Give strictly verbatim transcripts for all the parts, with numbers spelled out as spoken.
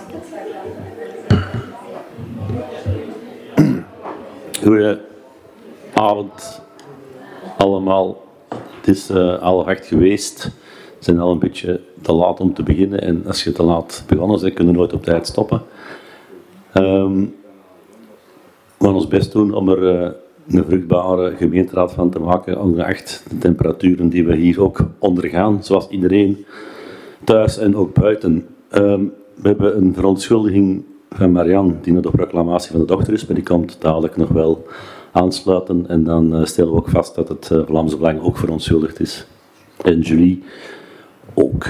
Goedenavond allemaal. Het is uh, half acht geweest. We zijn al een beetje te laat om te beginnen. En als je te laat begonnen bent, kunnen we nooit op tijd stoppen. Um, we gaan ons best doen om er uh, een vruchtbare gemeenteraad van te maken, ongeacht de temperaturen die we hier ook ondergaan, zoals iedereen thuis en ook buiten. Um, we hebben een verontschuldiging van Marianne, die naar de proclamatie van de dochter is, maar die komt dadelijk nog wel aansluiten. En dan uh, stellen we ook vast dat het uh, Vlaamse Belang ook verontschuldigd is. En Julie ook.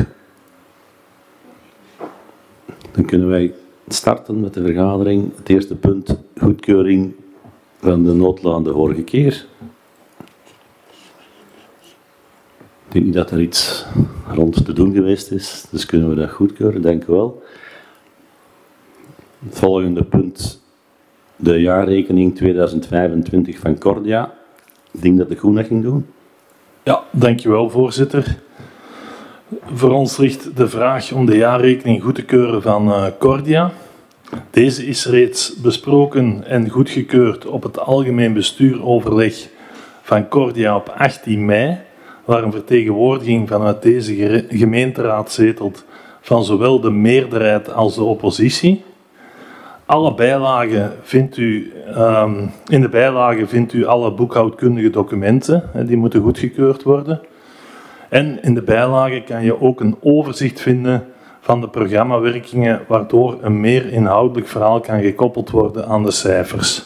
Dan kunnen wij starten met de vergadering. Het eerste punt, goedkeuring van de noodlaan de vorige keer. Ik denk niet dat er iets rond te doen geweest is, dus kunnen we dat goedkeuren, denk ik wel. Het volgende punt, de jaarrekening tweeduizend vijfentwintig van Cordia. Ik denk dat de Groen dat ging doen. Ja, dankjewel voorzitter. Voor ons ligt de vraag om de jaarrekening goed te keuren van uh, Cordia. Deze is reeds besproken en goedgekeurd op het algemeen bestuuroverleg van Cordia op achttien mei, waar een vertegenwoordiging vanuit deze gemeenteraad zetelt van zowel de meerderheid als de oppositie. Alle bijlagen vindt u, um, in de bijlagen vindt u alle boekhoudkundige documenten, hè, die moeten goedgekeurd worden. En in de bijlagen kan je ook een overzicht vinden van de programmawerkingen, waardoor een meer inhoudelijk verhaal kan gekoppeld worden aan de cijfers.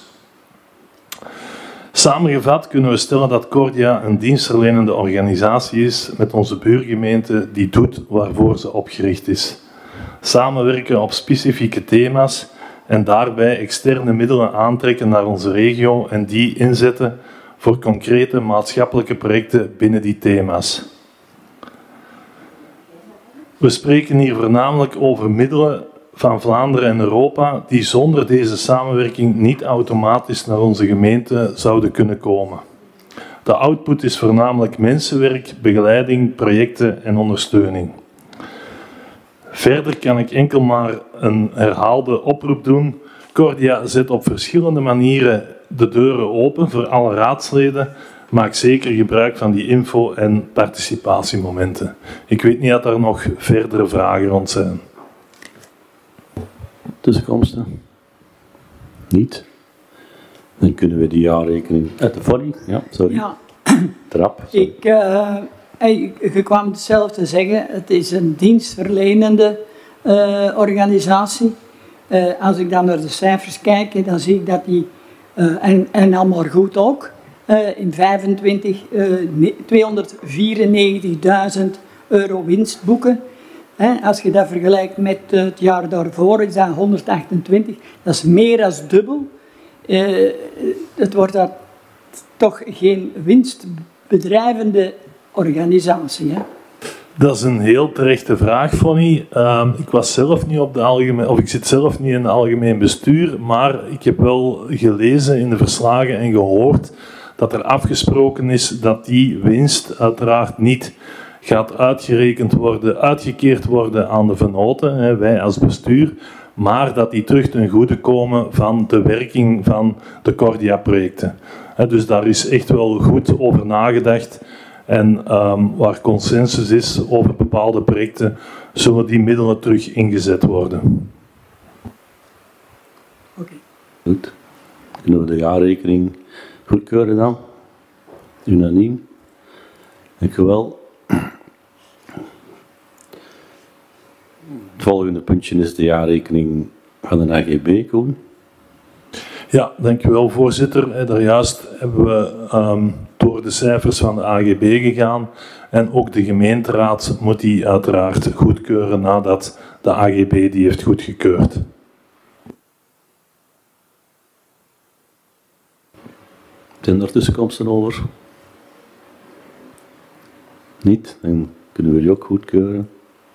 Samengevat kunnen we stellen dat Cordia een dienstverlenende organisatie is met onze buurgemeente die doet waarvoor ze opgericht is. Samenwerken op specifieke thema's en daarbij externe middelen aantrekken naar onze regio en die inzetten voor concrete maatschappelijke projecten binnen die thema's. We spreken hier voornamelijk over middelen van Vlaanderen en Europa die zonder deze samenwerking niet automatisch naar onze gemeente zouden kunnen komen. De output is voornamelijk mensenwerk, begeleiding, projecten en ondersteuning. Verder kan ik enkel maar een herhaalde oproep doen. Cordia zet op verschillende manieren de deuren open voor alle raadsleden. Maak zeker gebruik van die info- en participatiemomenten. Ik weet niet of er nog verdere vragen rond zijn. Tussenkomsten? Niet? Dan kunnen we die jaarrekening... Uit de volley? Ja, sorry. Ja. Trap. Sorry. Ik, uh, je kwam hetzelfde zeggen. Het is een dienstverlenende uh, organisatie. Uh, als ik dan naar de cijfers kijk, dan zie ik dat die... Uh, en, en allemaal goed ook. Uh, in vijfentwintig uh, tweehonderdvierennegentigduizend euro winst boeken. He, als je dat vergelijkt met uh, het jaar daarvoor, is dat honderdachtentwintig. Dat is meer dan dubbel. Uh, het wordt dat toch geen winstbedrijvende organisatie. Hè? Dat is een heel terechte vraag, Fonny. Uh, ik was zelf niet op de algemeen, of ik zit zelf niet in het algemeen bestuur, maar ik heb wel gelezen in de verslagen en gehoord dat er afgesproken is dat die winst uiteraard niet gaat uitgerekend worden, uitgekeerd worden aan de vennoten, hè, wij als bestuur, maar dat die terug ten goede komen van de werking van de Cordia-projecten. Dus daar is echt wel goed over nagedacht. En um, waar consensus is over bepaalde projecten, zullen die middelen terug ingezet worden. Oké. Okay. Goed. Kunnen we de jaarrekening goedkeuren dan? Unaniem. Dank u wel. Het volgende puntje is de jaarrekening van de A G B, Koen. Ja, dankjewel voorzitter. Daarjuist hebben we um, door de cijfers van de A G B gegaan en ook de gemeenteraad moet die uiteraard goedkeuren nadat de A G B die heeft goedgekeurd. Zijn er tussenkomsten over? Niet? Dan kunnen we die ook goedkeuren.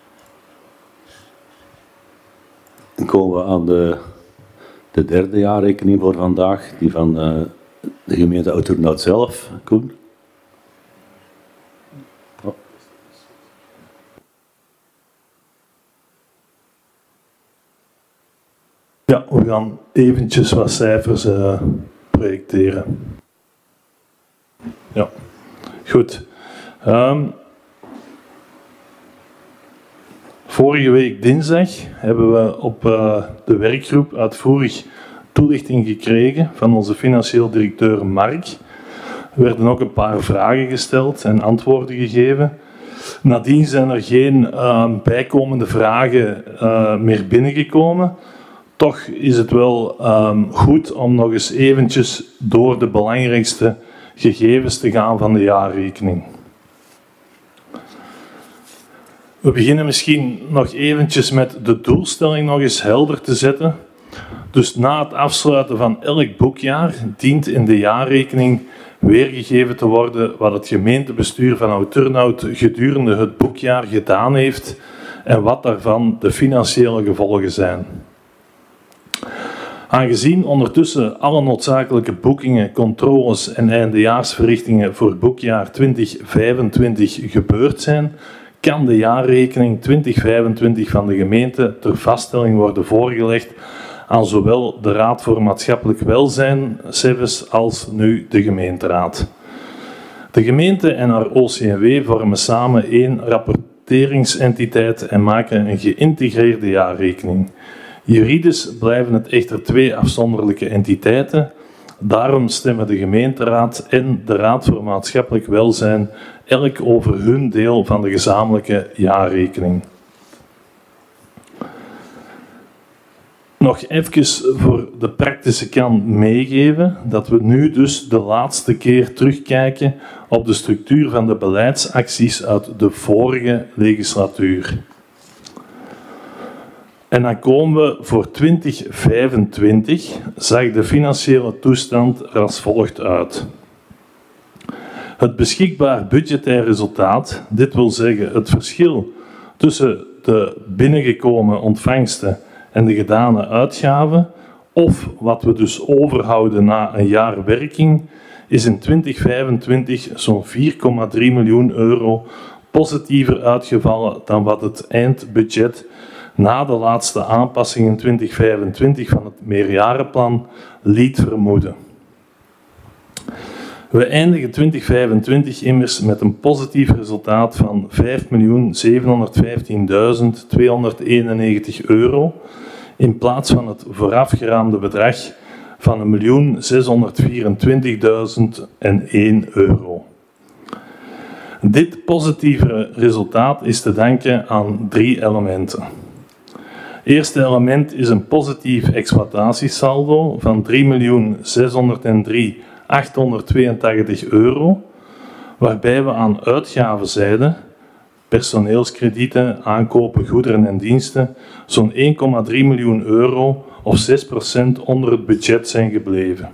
Dan komen we aan de, de derde jaarrekening voor vandaag, die van uh, de gemeente Oud-Turnhout zelf. Koen? Oh. Ja, we gaan eventjes wat cijfers uh, projecteren. Ja, goed. Um, vorige week dinsdag hebben we op uh, de werkgroep uitvoerig toelichting gekregen van onze financieel directeur Mark. Er werden ook een paar vragen gesteld en antwoorden gegeven. Nadien zijn er geen uh, bijkomende vragen uh, meer binnengekomen. Toch is het wel um, goed om nog eens eventjes door de belangrijkste gegevens te gaan van de jaarrekening. We beginnen misschien nog eventjes met de doelstelling nog eens helder te zetten. Dus na het afsluiten van elk boekjaar dient in de jaarrekening weergegeven te worden wat het gemeentebestuur van Oud-Turnhout gedurende het boekjaar gedaan heeft en wat daarvan de financiële gevolgen zijn. Aangezien ondertussen alle noodzakelijke boekingen, controles en eindejaarsverrichtingen voor boekjaar twintig vijfentwintig gebeurd zijn, kan de jaarrekening twintig vijfentwintig van de gemeente ter vaststelling worden voorgelegd aan zowel de Raad voor Maatschappelijk Welzijn, C E V E S, als nu de gemeenteraad. De gemeente en haar O C M W vormen samen één rapporteringsentiteit en maken een geïntegreerde jaarrekening. Juridisch blijven het echter twee afzonderlijke entiteiten. Daarom stemmen de gemeenteraad en de Raad voor Maatschappelijk Welzijn elk over hun deel van de gezamenlijke jaarrekening. Nog even voor de praktische kant meegeven dat we nu dus de laatste keer terugkijken op de structuur van de beleidsacties uit de vorige legislatuur. En dan komen we voor twintig vijfentwintig, zag de financiële toestand er als volgt uit. Het beschikbaar budgetair resultaat, dit wil zeggen het verschil tussen de binnengekomen ontvangsten en de gedane uitgaven, of wat we dus overhouden na een jaar werking, is in twintig vijfentwintig zo'n vier komma drie miljoen euro positiever uitgevallen dan wat het eindbudget na de laatste aanpassing in twintig vijfentwintig van het meerjarenplan liet vermoeden. We eindigen twintig vijfentwintig immers met een positief resultaat van vijf miljoen zevenhonderdvijftienduizend tweehonderdeenennegentig euro in plaats van het voorafgeraamde bedrag van een miljoen zeshonderdvierentwintigduizend één euro. Dit positieve resultaat is te danken aan drie elementen. Het eerste element is een positief exploitatiesaldo van drie miljoen zeshonderddrieduizend achthonderdtweeëntachtig euro, waarbij we aan uitgavenzijde, personeelskredieten, aankopen, goederen en diensten, zo'n één komma drie miljoen euro of zes procent onder het budget zijn gebleven.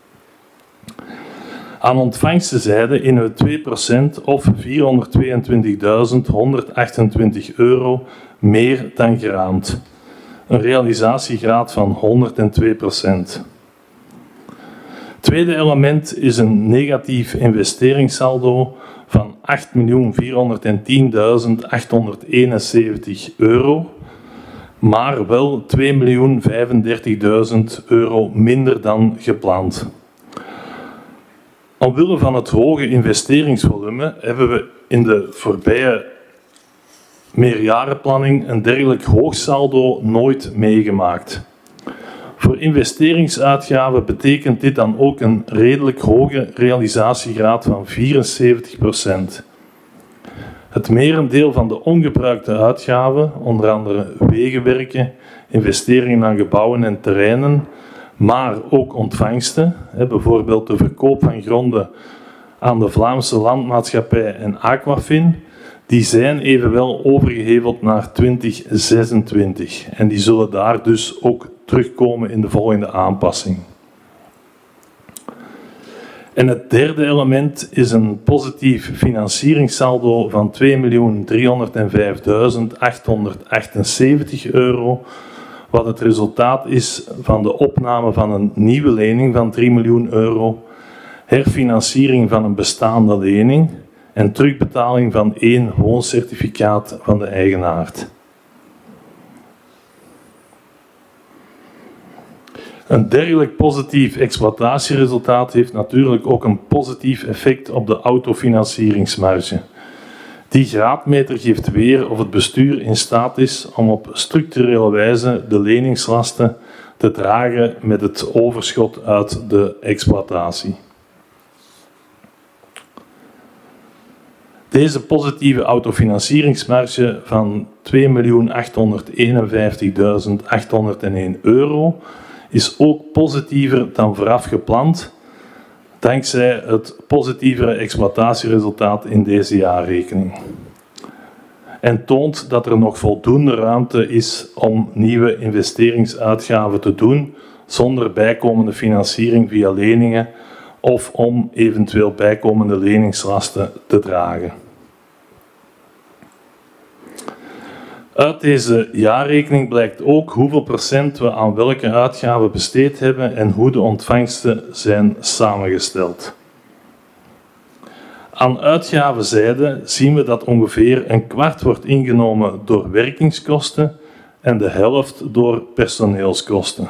Aan ontvangstenzijde in we twee procent of vierhonderdtweeëntwintigduizend honderdachtentwintig euro meer dan geraamd. Een realisatiegraad van honderdtwee procent. Het tweede element is een negatief investeringssaldo van acht miljoen vierhonderdtienduizend achthonderdeenenzeventig euro, maar wel twee miljoen vijfendertigduizend euro minder dan gepland. Omwille van het hoge investeringsvolume hebben we in de voorbije meerjarenplanning een dergelijk hoog saldo nooit meegemaakt. Voor investeringsuitgaven betekent dit dan ook een redelijk hoge realisatiegraad van vierenzeventig procent. Het merendeel van de ongebruikte uitgaven, onder andere wegenwerken, investeringen aan gebouwen en terreinen, maar ook ontvangsten, bijvoorbeeld de verkoop van gronden aan de Vlaamse Landmaatschappij en Aquafin, die zijn evenwel overgeheveld naar twintig zesentwintig en die zullen daar dus ook terugkomen in de volgende aanpassing. En het derde element is een positief financieringssaldo van twee miljoen driehonderdvijfduizend achthonderdachtenzeventig euro, wat het resultaat is van de opname van een nieuwe lening van drie miljoen euro, herfinanciering van een bestaande lening en terugbetaling van één wooncertificaat van de eigenaar. Een dergelijk positief exploitatieresultaat heeft natuurlijk ook een positief effect op de autofinancieringsmarge. Die graadmeter geeft weer of het bestuur in staat is om op structurele wijze de leningslasten te dragen met het overschot uit de exploitatie. Deze positieve autofinancieringsmarge van twee miljoen achthonderdeenenvijftigduizend achthonderdéén euro is ook positiever dan vooraf gepland, dankzij het positievere exploitatieresultaat in deze jaarrekening. En toont dat er nog voldoende ruimte is om nieuwe investeringsuitgaven te doen zonder bijkomende financiering via leningen of om eventueel bijkomende leningslasten te dragen. Uit deze jaarrekening blijkt ook hoeveel procent we aan welke uitgaven besteed hebben en hoe de ontvangsten zijn samengesteld. Aan uitgavenzijde zien we dat ongeveer een kwart wordt ingenomen door werkingskosten en de helft door personeelskosten.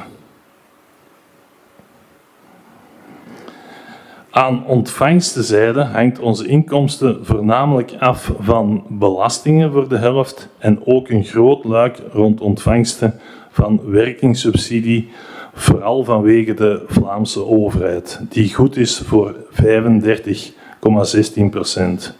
Aan ontvangstzijde hangt onze inkomsten voornamelijk af van belastingen voor de helft en ook een groot luik rond ontvangsten van werkingssubsidie, vooral vanwege de Vlaamse overheid, die goed is voor vijfendertig komma zestien procent.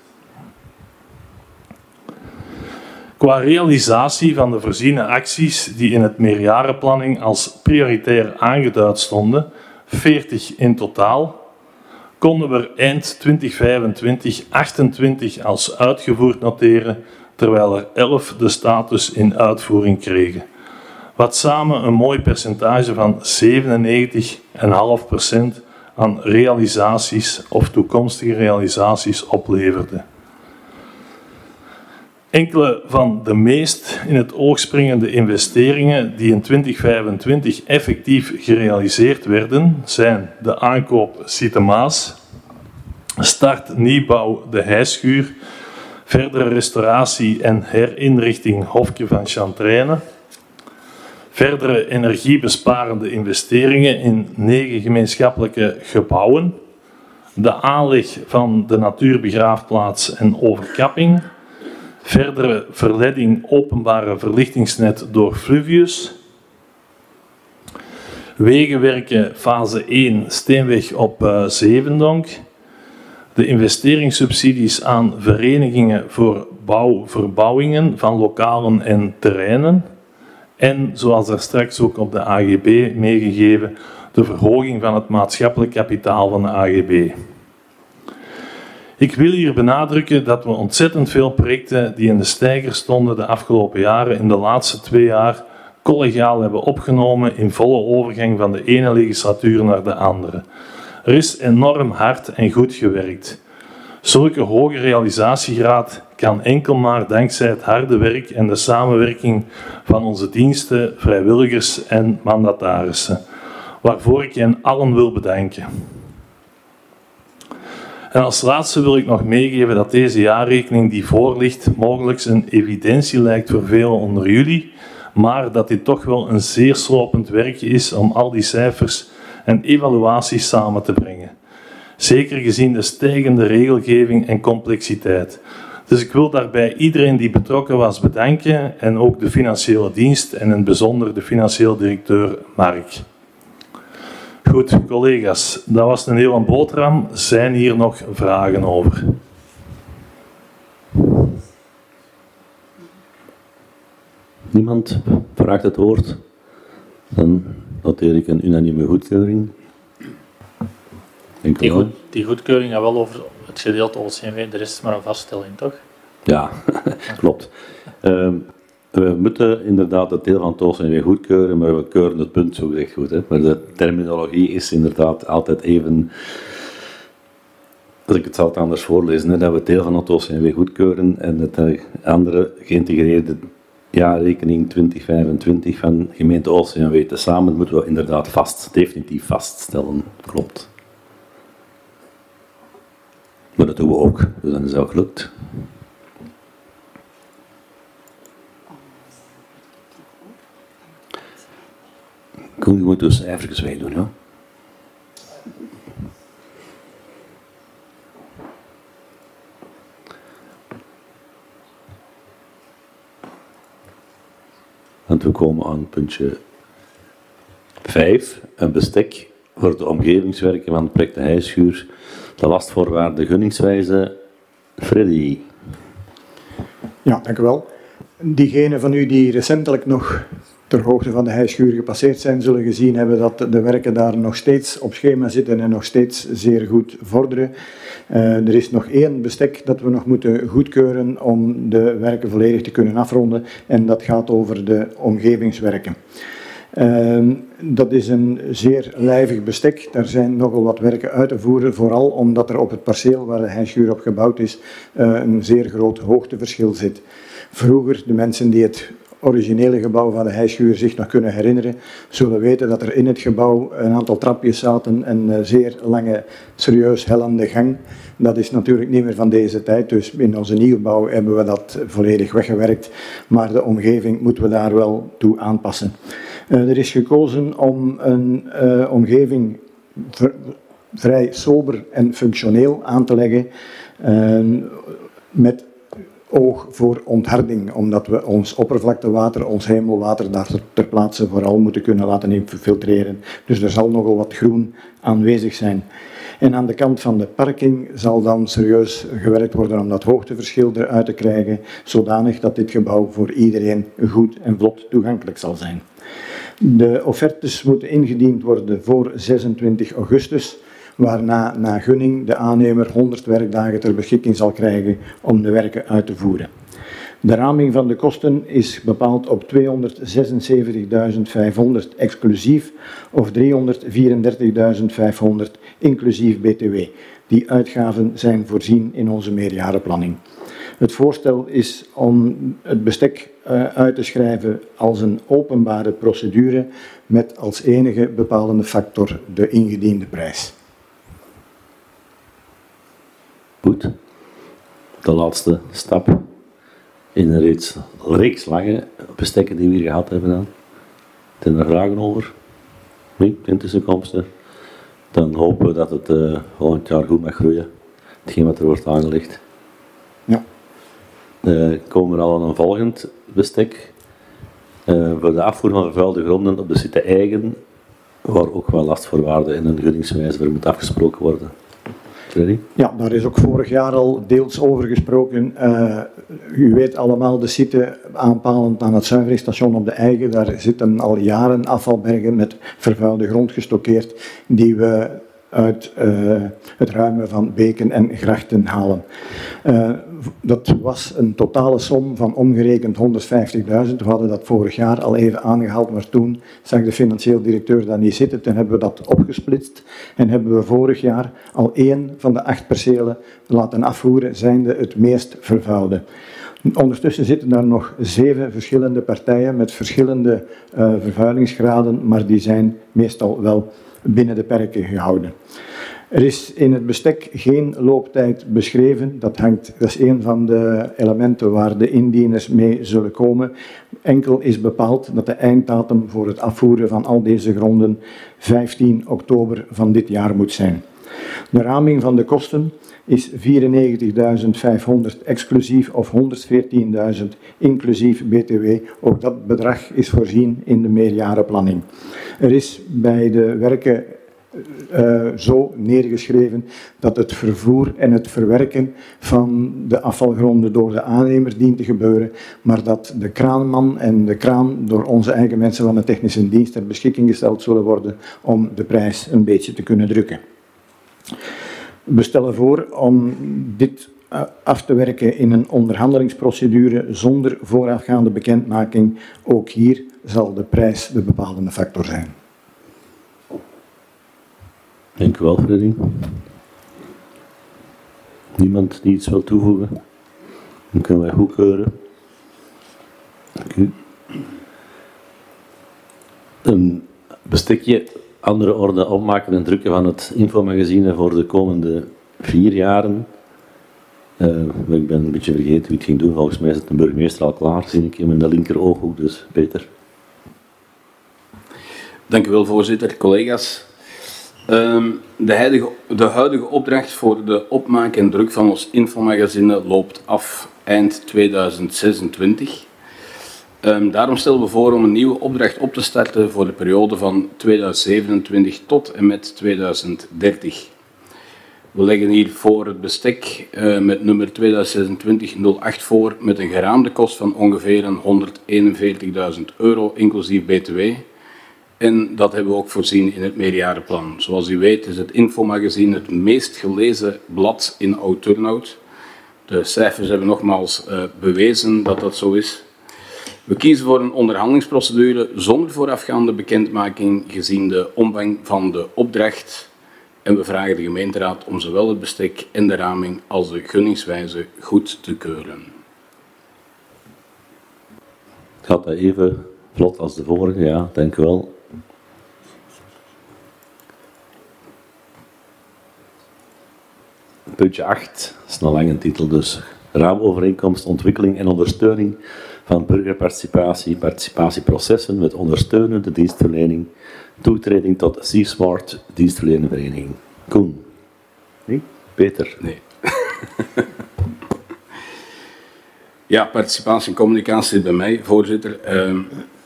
Qua realisatie van de voorziene acties die in het meerjarenplanning als prioritair aangeduid stonden, veertig in totaal, konden we er eind twintig vijfentwintig achtentwintig als uitgevoerd noteren, terwijl er elf de status in uitvoering kregen. Wat samen een mooi percentage van zevenennegentig komma vijf procent aan realisaties of toekomstige realisaties opleverde. Enkele van de meest in het oog springende investeringen die in twintig vijfentwintig effectief gerealiseerd werden, zijn de aankoop Sietemaas, start nieuwbouw De Heischuur, verdere restauratie en herinrichting Hofje van Chantraine, verdere energiebesparende investeringen in negen gemeenschappelijke gebouwen, de aanleg van de natuurbegraafplaats en overkapping, verdere verleiding openbare verlichtingsnet door Fluvius, wegenwerken fase één Steenweg op uh, Zevendonk, de investeringssubsidies aan verenigingen voor bouwverbouwingen van lokalen en terreinen en, zoals er straks ook op de A G B meegegeven, de verhoging van het maatschappelijk kapitaal van de A G B. Ik wil hier benadrukken dat we ontzettend veel projecten die in de steiger stonden de afgelopen jaren in de laatste twee jaar collegiaal hebben opgenomen in volle overgang van de ene legislatuur naar de andere. Er is enorm hard en goed gewerkt. Zulke hoge realisatiegraad kan enkel maar dankzij het harde werk en de samenwerking van onze diensten, vrijwilligers en mandatarissen, waarvoor ik hen allen wil bedanken. En als laatste wil ik nog meegeven dat deze jaarrekening die voor ligt mogelijk een evidentie lijkt voor velen onder jullie, maar dat dit toch wel een zeer slopend werkje is om al die cijfers en evaluaties samen te brengen. Zeker gezien de stijgende regelgeving en complexiteit. Dus ik wil daarbij iedereen die betrokken was bedanken en ook de financiële dienst en in het bijzonder de financieel directeur Mark. Goed, collega's, dat was een hele boterham. Zijn hier nog vragen over? Niemand vraagt het woord? Dan noteer ik een unanieme goedkeuring. Die, goed, die goedkeuring gaat wel over het gedeelte O C M W, de rest is maar een vaststelling, toch? Ja, klopt. Uh, we moeten inderdaad het deel van het O C M W goedkeuren, maar we keuren het punt zo gezegd goed. Hè? Maar de terminologie is inderdaad altijd even... Als ik het zal het anders voorlezen, hè, dat we het deel van het O C M W goedkeuren en het andere geïntegreerde jaarrekening twintig vijfentwintig van gemeente O C M W tezamen moeten we inderdaad vast, definitief vaststellen. Klopt. Maar dat doen we ook, dus dan is dat gelukt. Kom, je moet dus cijfertjes bij doen, ja. Want we komen aan puntje vijf, een bestek voor de omgevingswerken van het project De Heischuur. De lastvoorwaarden gunningswijze. Freddy. Ja, dank u wel. Diegenen van u die recentelijk nog ter hoogte van de Heischuur gepasseerd zijn, zullen gezien hebben dat de werken daar nog steeds op schema zitten en nog steeds zeer goed vorderen. Uh, er is nog één bestek dat we nog moeten goedkeuren om de werken volledig te kunnen afronden en dat gaat over de omgevingswerken. Uh, dat is een zeer lijvig bestek. Daar zijn nogal wat werken uit te voeren, vooral omdat er op het perceel waar de Heischuur op gebouwd is uh, een zeer groot hoogteverschil zit. Vroeger, de mensen die het originele gebouw van de Heischuur zich nog kunnen herinneren, zullen weten dat er in het gebouw een aantal trapjes zaten en een zeer lange, serieus hellende gang. Dat is natuurlijk niet meer van deze tijd, dus in onze nieuwbouw hebben we dat volledig weggewerkt, maar de omgeving moeten we daar wel toe aanpassen. Uh, er is gekozen om een uh, omgeving ver, vrij sober en functioneel aan te leggen, uh, met oog voor ontharding, omdat we ons oppervlaktewater, ons hemelwater daar ter plaatse vooral moeten kunnen laten infiltreren. Dus er zal nogal wat groen aanwezig zijn. En aan de kant van de parking zal dan serieus gewerkt worden om dat hoogteverschil eruit te krijgen, zodanig dat dit gebouw voor iedereen goed en vlot toegankelijk zal zijn. De offertes moeten ingediend worden voor zesentwintig augustus, waarna na gunning de aannemer honderd werkdagen ter beschikking zal krijgen om de werken uit te voeren. De raming van de kosten is bepaald op tweehonderdzesenzeventigduizend vijfhonderd exclusief of driehonderdvierendertigduizend vijfhonderd inclusief B T W. Die uitgaven zijn voorzien in onze meerjarenplanning. Het voorstel is om het bestek uit te schrijven als een openbare procedure met als enige bepalende factor de ingediende prijs. Goed. De laatste stap in een reeks, reeks lange bestekken die we hier gehad hebben dan. Zijn er vragen over? Nee, geen tussenkomsten. Dan hopen we dat het uh, volgend jaar goed mag groeien. Hetgeen wat er wordt aangelegd. Ja. Uh, komen we al aan een volgend bestek. Uh, voor de afvoer van vervuilde gronden op de site Eigen, waar ook wel lastvoorwaarden en een gunningswijze voor moet afgesproken worden. Freddy? Ja, daar is ook vorig jaar al deels over gesproken. Uh, u weet allemaal, de site aanpalend aan het zuiveringsstation op de Eigen, daar zitten al jaren afvalbergen met vervuilde grond gestockeerd, die we uit uh, het ruimen van beken en grachten halen. Uh, dat was een totale som van omgerekend honderdvijftigduizend. We hadden dat vorig jaar al even aangehaald, maar toen zag de financieel directeur dat niet zitten. Toen hebben we dat opgesplitst en hebben we vorig jaar al één van de acht percelen laten afvoeren, zijnde het meest vervuilde. Ondertussen zitten daar nog zeven verschillende partijen met verschillende uh, vervuilingsgraden, maar die zijn meestal wel binnen de perken gehouden. Er is in het bestek geen looptijd beschreven. Dat, hangt, dat is een van de elementen waar de indieners mee zullen komen. Enkel is bepaald dat de einddatum voor het afvoeren van al deze gronden vijftien oktober van dit jaar moet zijn. De raming van de kosten is vierennegentigduizend vijfhonderd exclusief of honderdveertienduizend inclusief B T W. Ook dat bedrag is voorzien in de meerjarenplanning. Er is bij de werken uh, zo neergeschreven dat het vervoer en het verwerken van de afvalgronden door de aannemer dient te gebeuren, maar dat de kraanman en de kraan door onze eigen mensen van de technische dienst ter beschikking gesteld zullen worden om de prijs een beetje te kunnen drukken. We stellen voor om dit af te werken in een onderhandelingsprocedure zonder voorafgaande bekendmaking. Ook hier zal de prijs de bepalende factor zijn. Dank u wel, Freddy. Niemand die iets wil toevoegen? Dan kunnen wij goedkeuren. Dank u. Een bestekje. Andere orde opmaken en drukken van het infomagazine voor de komende vier jaren. Uh, ik ben een beetje vergeten wie het ging doen. Volgens mij is het de burgemeester al klaar, zie ik hem in de linker ooghoek, dus Peter. Dank u wel, voorzitter, collega's. Um, de, huidige, de huidige opdracht voor de opmaak en druk van ons infomagazine loopt af eind tweeduizend zesentwintig. Um, daarom stellen we voor om een nieuwe opdracht op te starten voor de periode van tweeduizend zevenentwintig tot en met tweeduizend dertig. We leggen hier voor het bestek uh, met nummer tweeduizend zesentwintig nul acht voor met een geraamde kost van ongeveer honderdeenenveertigduizend euro inclusief B T W. En dat hebben we ook voorzien in het meerjarenplan. Zoals u weet is het infomagazine het meest gelezen blad in Oud-Turnhout. De cijfers hebben nogmaals uh, bewezen dat dat zo is. We kiezen voor een onderhandelingsprocedure zonder voorafgaande bekendmaking gezien de omvang van de opdracht. En we vragen de gemeenteraad om zowel het bestek en de raming als de gunningswijze goed te keuren. Gaat dat even vlot als de vorige? Ja, dank u wel. Puntje acht, dat is een lange titel dus. Raamovereenkomst, ontwikkeling en ondersteuning van burgerparticipatie, participatieprocessen met ondersteunende dienstverlening, toetreding tot C-Smart, dienstverleningsvereniging. Koen? Nee? Peter? Nee. Ja, participatie en communicatie zit bij mij, voorzitter. Uh,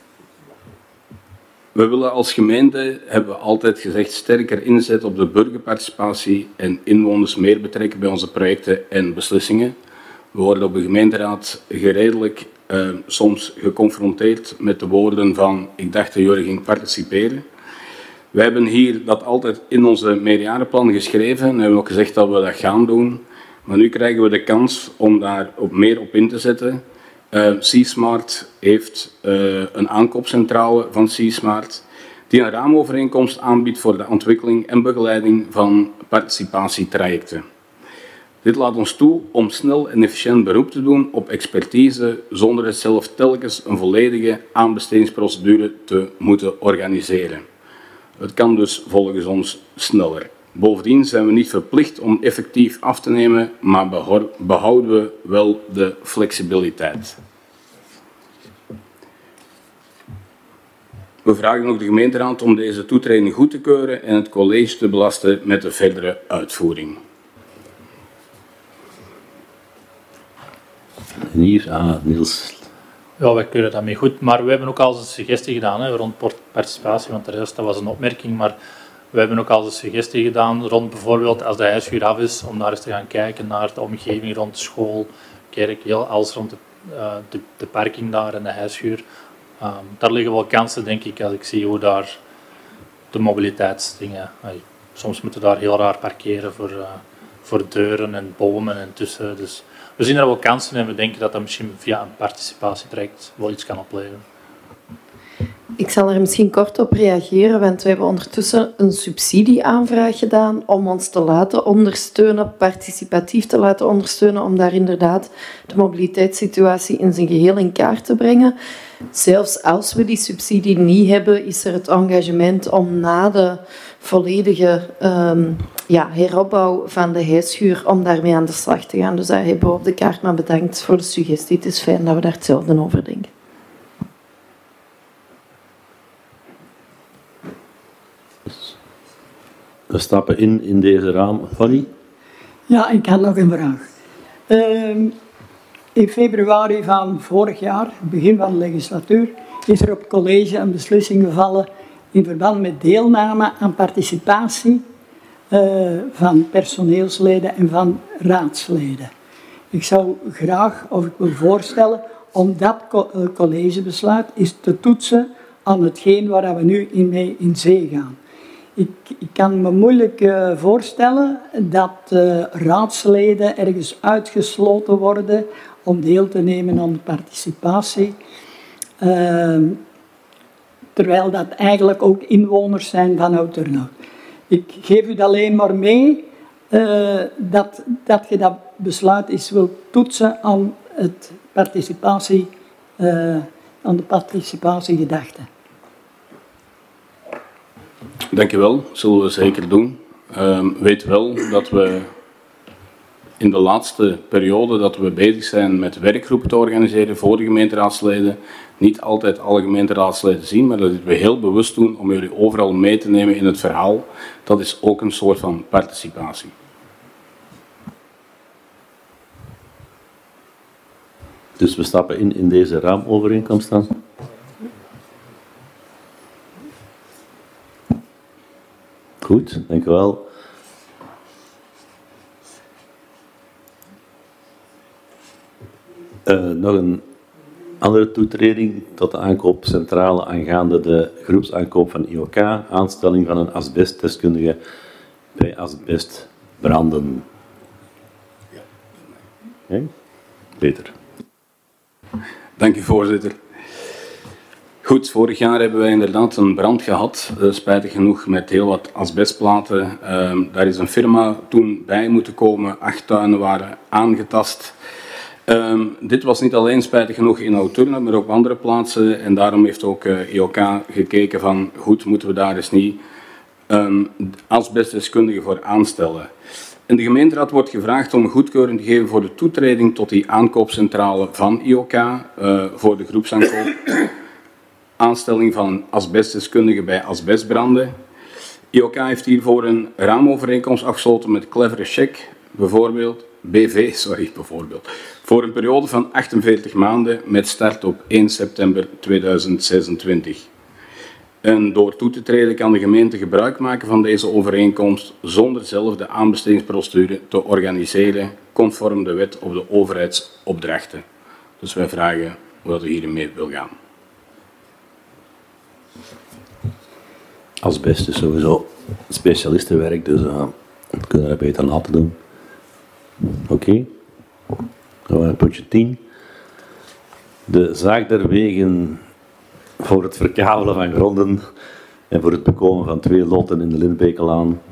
we willen als gemeente, hebben we altijd gezegd, sterker inzetten op de burgerparticipatie en inwoners meer betrekken bij onze projecten en beslissingen. We worden op de gemeenteraad gereedelijk uh, soms geconfronteerd met de woorden van ik dacht dat jullie ging participeren. Wij hebben hier dat altijd in onze meerjarenplan geschreven en hebben ook gezegd dat we dat gaan doen. Maar nu krijgen we de kans om daar op meer op in te zetten. Uh, C-Smart heeft uh, een aankoopcentrale van C-Smart die een raamovereenkomst aanbiedt voor de ontwikkeling en begeleiding van participatietrajecten. Dit laat ons toe om snel en efficiënt beroep te doen op expertise zonder het zelf telkens een volledige aanbestedingsprocedure te moeten organiseren. Het kan dus volgens ons sneller. Bovendien zijn we niet verplicht om effectief af te nemen, maar behouden we wel de flexibiliteit. We vragen ook de gemeenteraad om deze toetreding goed te keuren en het college te belasten met de verdere uitvoering. En hier, ah, Niels. Ja, wij keuren dat mee goed, maar we hebben ook al eens een suggestie gedaan hè, rond participatie, want de rest dat was een opmerking, maar we hebben ook al eens een suggestie gedaan rond bijvoorbeeld als de huishuur af is, om daar eens te gaan kijken naar de omgeving rond de school, kerk, heel alles rond de, uh, de, de parking daar en de huishuur. Um, daar liggen wel kansen, denk ik, als ik zie hoe daar de mobiliteitsdingen, uh, soms moeten we daar heel raar parkeren voor, uh, voor deuren en bomen en tussen, dus we zien er wel kansen en we denken dat dat misschien via een participatietraject wel iets kan opleveren. Ik zal er misschien kort op reageren, want we hebben ondertussen een subsidieaanvraag gedaan om ons te laten ondersteunen, participatief te laten ondersteunen, om daar inderdaad de mobiliteitssituatie in zijn geheel in kaart te brengen. Zelfs als we die subsidie niet hebben, is er het engagement om na de volledige um, ja, heropbouw van de huishuur, om daarmee aan de slag te gaan. Dus daar hebben we op de kaart, maar bedankt voor de suggestie. Het is fijn dat we daar hetzelfde over denken. We stappen in in deze raam. Fanny? Ja, ik had nog een vraag. Uh, in februari van vorig jaar, begin van de legislatuur, is er op college een beslissing gevallen in verband met deelname aan participatie uh, van personeelsleden en van raadsleden. Ik zou graag, of ik wil voorstellen, om dat co- uh, collegebesluit is te toetsen aan hetgeen waar we nu in mee in zee gaan. Ik, ik kan me moeilijk uh, voorstellen dat uh, raadsleden ergens uitgesloten worden om deel te nemen aan de participatie. Uh, terwijl dat eigenlijk ook inwoners zijn van Oud-Turnhout. Ik geef u alleen maar mee uh, dat, dat je dat besluit eens wilt toetsen aan, het participatie, uh, aan de participatiegedachte. Dank u wel, zullen we zeker doen. Um, weet wel dat we in de laatste periode dat we bezig zijn met werkgroepen te organiseren voor de gemeenteraadsleden, niet altijd alle gemeenteraadsleden zien, maar dat we heel bewust doen om jullie overal mee te nemen in het verhaal. Dat is ook een soort van participatie. Dus we stappen in in deze raamovereenkomst dan? Goed, dank u wel. Uh, nog een andere toetreding tot de aankoopcentrale aangaande de groepsaankoop van I O K, aanstelling van een asbestdeskundige bij asbestbranden. Okay. Peter. Dank u, voorzitter. Goed, vorig jaar hebben wij inderdaad een brand gehad, uh, spijtig genoeg met heel wat asbestplaten. Uh, daar is een firma toen bij moeten komen, acht tuinen waren aangetast. Uh, dit was niet alleen spijtig genoeg in Oud-Turnhout, maar ook op andere plaatsen. En daarom heeft ook uh, I O K gekeken van, goed, moeten we daar eens niet um, asbestdeskundigen voor aanstellen. En de gemeenteraad wordt gevraagd om goedkeuring te geven voor de toetreding tot die aankoopcentrale van I O K, uh, voor de groepsaankoop. Aanstelling van asbestdeskundigen bij asbestbranden. I O K heeft hiervoor een raamovereenkomst afgesloten met Clevere Check, bijvoorbeeld, B V, sorry, bijvoorbeeld, voor een periode van achtenveertig maanden met start op één september tweeduizend zesentwintig. En door toe te treden kan de gemeente gebruik maken van deze overeenkomst zonder zelf de aanbestedingsprocedure te organiseren conform de wet op de overheidsopdrachten. Dus wij vragen wat u hierin mee wil gaan. Asbest is sowieso specialistenwerk, dus uh, dat kunnen we beter laten doen. Oké. Okay. Dan gaan we naar puntje tien. De zaak der wegen voor het verkavelen van gronden en voor het bekomen van twee loten in de Lindbekelaan.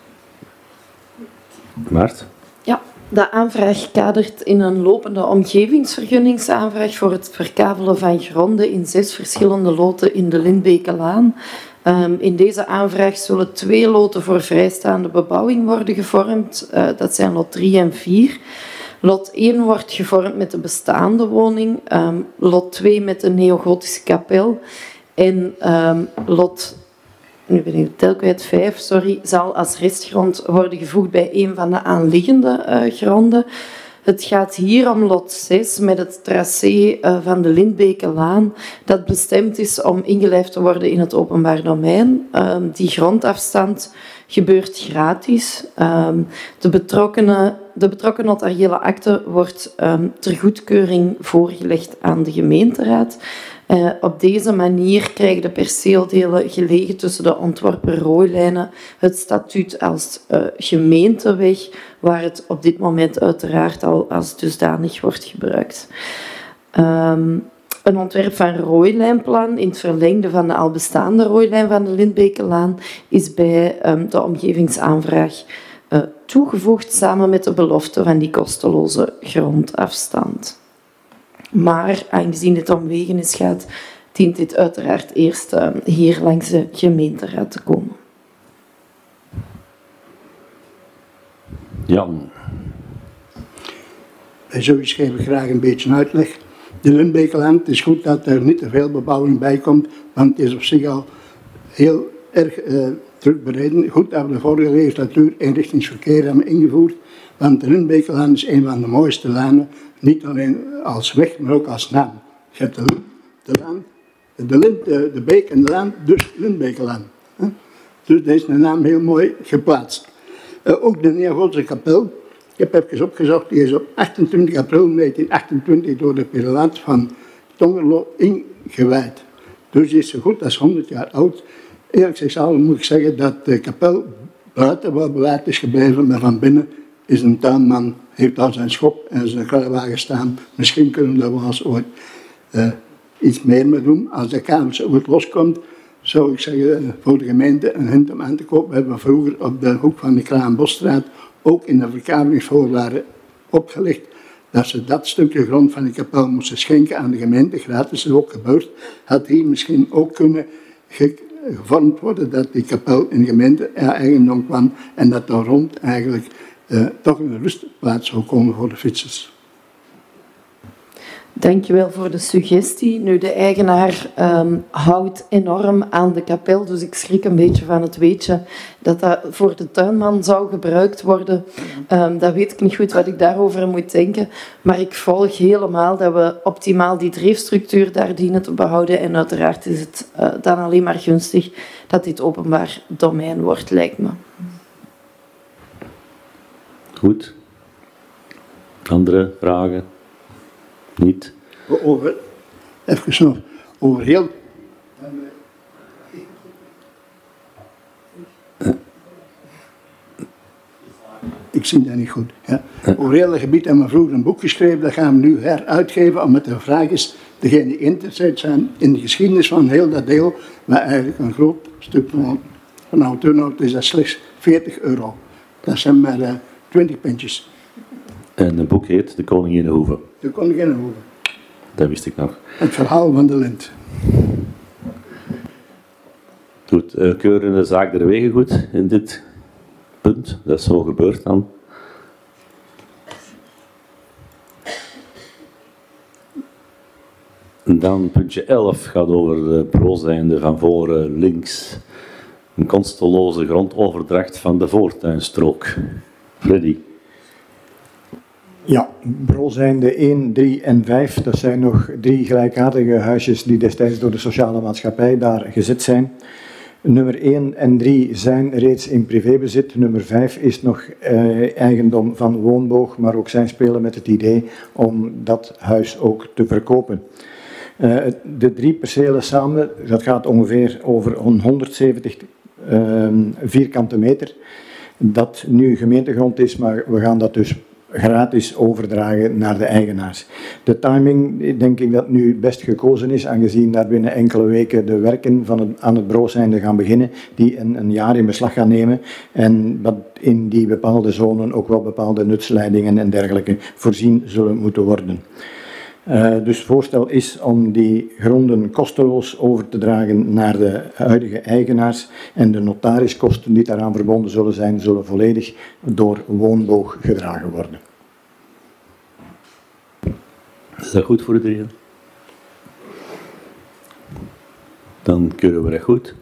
Maart? Ja, de aanvraag kadert in een lopende omgevingsvergunningsaanvraag voor het verkavelen van gronden in zes verschillende loten in de Lindbekelaan. Um, in deze aanvraag zullen twee loten voor vrijstaande bebouwing worden gevormd. Uh, dat zijn lot drie en vier. Lot één wordt gevormd met de bestaande woning. Um, lot twee met de neogotische kapel. En um, lot, nu ben ik de tel kwijt, vijf, sorry, zal als restgrond worden gevoegd bij een van de aanliggende uh, gronden. Het gaat hier om lot zes met het tracé uh, van de Lindbekelaan dat bestemd is om ingelijfd te worden in het openbaar domein. Uh, die grondafstand gebeurt gratis. Uh, de, betrokkenen, de betrokken notariële akte wordt um, ter goedkeuring voorgelegd aan de gemeenteraad. Uh, op deze manier krijgen de perceeldelen gelegen tussen de ontworpen rooilijnen het statuut als uh, gemeenteweg, waar het op dit moment uiteraard al als dusdanig wordt gebruikt. Um, een ontwerp van rooilijnplan in het verlengde van de al bestaande rooilijn van de Lindbekelaan is bij um, de omgevingsaanvraag uh, toegevoegd samen met de belofte van die kosteloze grondafstand. Maar aangezien dit om wegen is gaat, dient dit uiteraard eerst uh, hier langs de gemeenteraad te komen. Jan. Bij zoiets geven we graag een beetje uitleg. De Lindbekelaan, het is goed dat er niet te veel bebouwing bij komt, want het is op zich al heel erg uh, druk bereden. Goed dat we de vorige legislatuur eenrichtingsverkeer hebben ingevoerd, want de Lindbekelaan is een van de mooiste lijnen, niet alleen als weg, maar ook als naam. Je hebt de, de, laan, de, Lind, de, de beek en de laan, dus Lindbekelaan. Dus deze is de naam heel mooi geplaatst. Uh, ook de neogotische kapel. Ik heb even opgezocht, die is op achtentwintig april negentien achtentwintig door de prelaat van Tongerlo ingewijd. Dus die is zo goed als honderd jaar oud. Eerlijk gezegd moet ik zeggen dat de kapel buiten wel bewaard is gebleven, maar van binnen is een tuinman, heeft al zijn schop en zijn kruiwagen staan. Misschien kunnen we daar wel eens ooit uh, iets meer mee doen. Als de Kamer zo goed loskomt, zou ik zeggen uh, voor de gemeente een hint om aan te kopen. We hebben vroeger op de hoek van de Kraanbosstraat ook in de verkavelingsvoorwaarden opgelegd dat ze dat stukje grond van de kapel moesten schenken aan de gemeente. Gratis, dat is ook gebeurd. Had hier misschien ook kunnen ge gevormd worden dat die kapel in de gemeente eigendom kwam en dat daar rond eigenlijk uh, toch een rustplaats zou komen voor de fietsers. Dankjewel voor de suggestie. Nu, de eigenaar um, houdt enorm aan de kapel, dus ik schrik een beetje van het weetje dat dat voor de tuinman zou gebruikt worden. Um, dat weet ik niet goed wat ik daarover moet denken, maar ik volg helemaal dat we optimaal die dreefstructuur daar dienen te behouden en uiteraard is het uh, dan alleen maar gunstig dat dit openbaar domein wordt, lijkt me. Goed. Andere vragen? Niet. Over, even nog, over heel... Ik zie dat niet goed. Ja. Over heel het gebied hebben we vroeger een boek geschreven, dat gaan we nu heruitgeven, omdat de vraag is, degenen die geïnteresseerd zijn in de geschiedenis van heel dat deel, maar eigenlijk een groot stuk van, van oud-Turnhout is dat slechts veertig euro. Dat zijn maar uh, twintig pintjes. En het boek heet De Koninginnenhoeve. De Koninginnenhoeve. Dat wist ik nog. Het verhaal van de lint. Goed, uh, keuren de zaak der wegen goed in dit punt. Dat is zo gebeurd dan. En dan puntje elf gaat over de prozijnde van voren links. Een konsteloze grondoverdracht van de voortuinstrook. Freddy. Ja, brozijnde één, drie en vijf, dat zijn nog drie gelijkaardige huisjes die destijds door de sociale maatschappij daar gezet zijn. Nummer één en drie zijn reeds in privébezit. Nummer vijf is nog eh, eigendom van Woonboog, maar ook zij spelen met het idee om dat huis ook te verkopen. Uh, de drie percelen samen, dat gaat ongeveer over honderdzeventig uh, vierkante meter, dat nu gemeentegrond is, maar we gaan dat dus gratis overdragen naar de eigenaars. De timing, denk ik dat nu best gekozen is, aangezien daar binnen enkele weken de werken van het, aan het brozijnde gaan beginnen, die een, een jaar in beslag gaan nemen en dat in die bepaalde zonen ook wel bepaalde nutsleidingen en dergelijke voorzien zullen moeten worden. Uh, dus het voorstel is om die gronden kosteloos over te dragen naar de huidige eigenaars en de notariskosten die daaraan verbonden zullen zijn, zullen volledig door Woonboog gedragen worden. Is dat goed voor iedereen? Dan keuren we dat goed.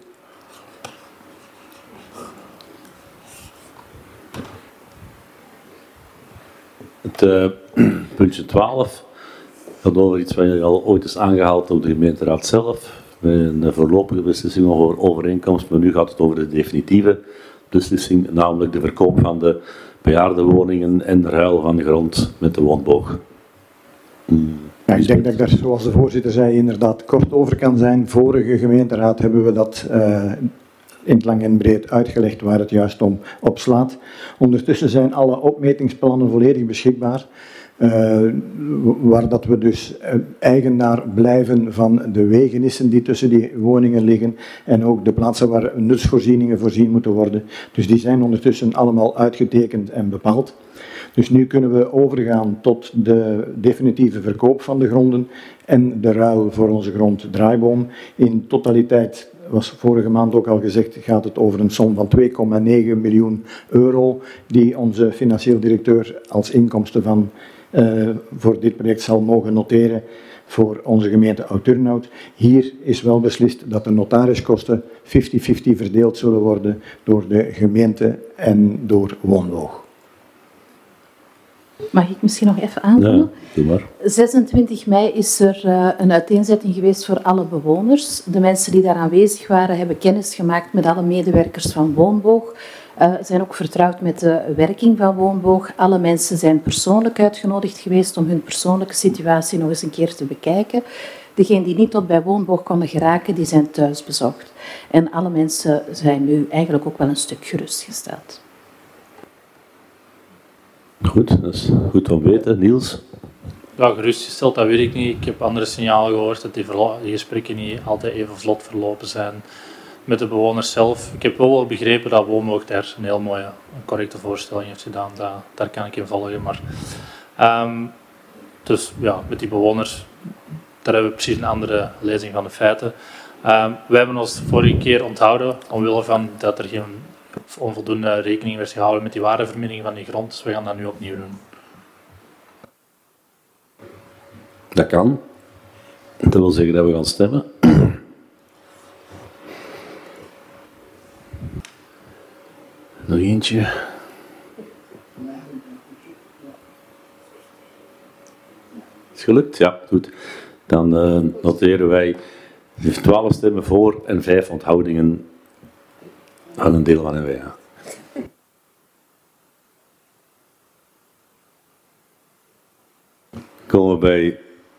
Het uh, puntje twaalf gaat over iets wat je al ooit is aangehaald op de gemeenteraad zelf. Met een voorlopige beslissing over overeenkomst, maar nu gaat het over de definitieve beslissing, namelijk de verkoop van de bejaardenwoningen en de ruil van de grond met de woonboog. Hmm. Ja, ik denk dat ik daar, zoals de voorzitter zei, inderdaad kort over kan zijn. Vorige gemeenteraad hebben we dat uh, in het lang en breed uitgelegd waar het juist om op slaat. Ondertussen zijn alle opmetingsplannen volledig beschikbaar. Uh, waar dat we dus uh, eigenaar blijven van de wegenissen die tussen die woningen liggen en ook de plaatsen waar nutsvoorzieningen voorzien moeten worden. Dus die zijn ondertussen allemaal uitgetekend en bepaald. Dus nu kunnen we overgaan tot de definitieve verkoop van de gronden en de ruil voor onze grond draaiboom. In totaliteit, was vorige maand ook al gezegd, gaat het over een som van twee komma negen miljoen euro die onze financieel directeur als inkomsten van Uh, voor dit project zal mogen noteren voor onze gemeente Oud-Turnhout. Hier is wel beslist dat de notariskosten vijftig vijftig verdeeld zullen worden door de gemeente en door Woonboog. Mag ik misschien nog even aanvullen? Ja, doe maar. zesentwintig mei is er uh, een uiteenzetting geweest voor alle bewoners. De mensen die daar aanwezig waren hebben kennis gemaakt met alle medewerkers van Woonboog. Uh, zijn ook vertrouwd met de werking van Woonboog. Alle mensen zijn persoonlijk uitgenodigd geweest om hun persoonlijke situatie nog eens een keer te bekijken. Degenen die niet tot bij Woonboog konden geraken, die zijn thuis bezocht. En alle mensen zijn nu eigenlijk ook wel een stuk gerustgesteld. Goed, dat is goed om te weten. Niels? Ja, gerustgesteld, dat weet ik niet. Ik heb andere signalen gehoord dat die, verlo- die gesprekken niet altijd even vlot verlopen zijn met de bewoners zelf. Ik heb wel begrepen dat Woonboog daar een heel mooie, een correcte voorstelling heeft gedaan. Dat, daar kan ik in volgen. Maar, um, dus ja, met die bewoners, daar hebben we precies een andere lezing van de feiten. Um, wij hebben ons de vorige keer onthouden, omwille van dat er geen onvoldoende rekening werd gehouden met die waardevermindering van die grond. Dus we gaan dat nu opnieuw doen. Dat kan. Dat wil zeggen dat we gaan stemmen. Nog eentje. Is gelukt? Ja, goed. Dan uh, noteren wij twaalf stemmen voor en vijf onthoudingen aan een deel van N V A. Komen we bij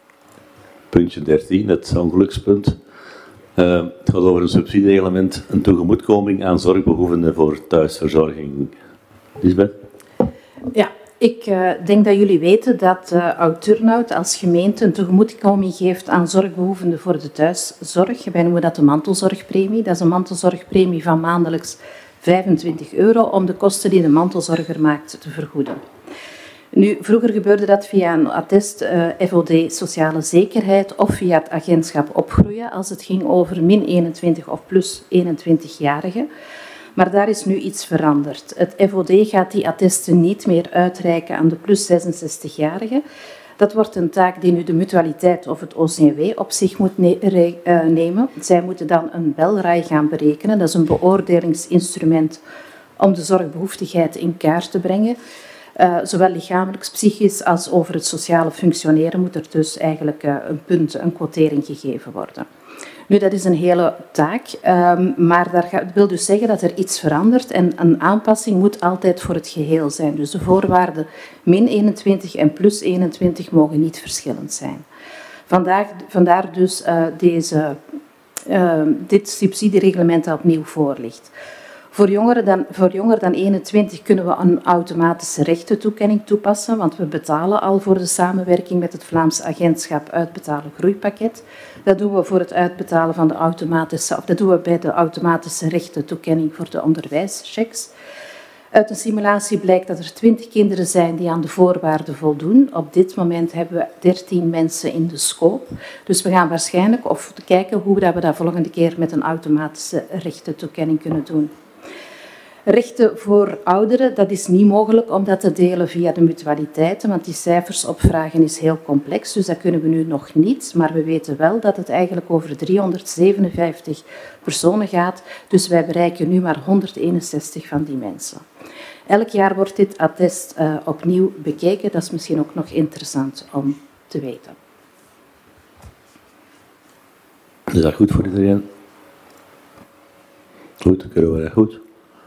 puntje dertien, het ongelukspunt. Uh, het gaat over een subsidiereglement, een tegemoetkoming aan zorgbehoevenden voor thuisverzorging. Lisbeth? Ja, ik uh, denk dat jullie weten dat uh, Oud-Turnhout als gemeente een tegemoetkoming geeft aan zorgbehoevenden voor de thuiszorg. Wij noemen dat de mantelzorgpremie. Dat is een mantelzorgpremie van maandelijks vijfentwintig euro om de kosten die de mantelzorger maakt te vergoeden. Nu, vroeger gebeurde dat via een attest uh, F O D Sociale Zekerheid of via het agentschap Opgroeien als het ging over min eenentwintig of plus eenentwintig-jarigen. Maar daar is nu iets veranderd. Het F O D gaat die attesten niet meer uitreiken aan de plus zesenzestig-jarigen. Dat wordt een taak die nu de mutualiteit of het O C W op zich moet ne- re- uh, nemen. Zij moeten dan een belraai gaan berekenen. Dat is een beoordelingsinstrument om de zorgbehoeftigheid in kaart te brengen. Uh, zowel lichamelijk, psychisch als over het sociale functioneren moet er dus eigenlijk uh, een punt, een quotering gegeven worden. Nu, dat is een hele taak, um, maar dat wil dus zeggen dat er iets verandert en een aanpassing moet altijd voor het geheel zijn. Dus de voorwaarden min eenentwintig en plus eenentwintig mogen niet verschillend zijn. Vandaar, vandaar dus uh, deze, uh, dit subsidiereglement dat opnieuw voor ligt. Voor jongeren, dan, voor jongeren dan eenentwintig kunnen we een automatische rechtentoekenning toepassen, want we betalen al voor de samenwerking met het Vlaams agentschap Uitbetalen Groeipakket. Dat doen we voor het uitbetalen van de automatische, of dat doen we bij de automatische rechtentoekenning voor de onderwijschecks. Uit een simulatie blijkt dat er twintig kinderen zijn die aan de voorwaarden voldoen. Op dit moment hebben we dertien mensen in de scope. Dus we gaan waarschijnlijk of kijken hoe we dat volgende keer met een automatische rechtentoekenning kunnen doen. Rechten voor ouderen, dat is niet mogelijk om dat te delen via de mutualiteiten, want die cijfers opvragen is heel complex, dus dat kunnen we nu nog niet. Maar we weten wel dat het eigenlijk over driehonderdzevenenvijftig personen gaat, dus wij bereiken nu maar honderdeenenzestig van die mensen. Elk jaar wordt dit attest uh, opnieuw bekeken, dat is misschien ook nog interessant om te weten. Is dat goed voor iedereen? Goed, dan kunnen we dat goed.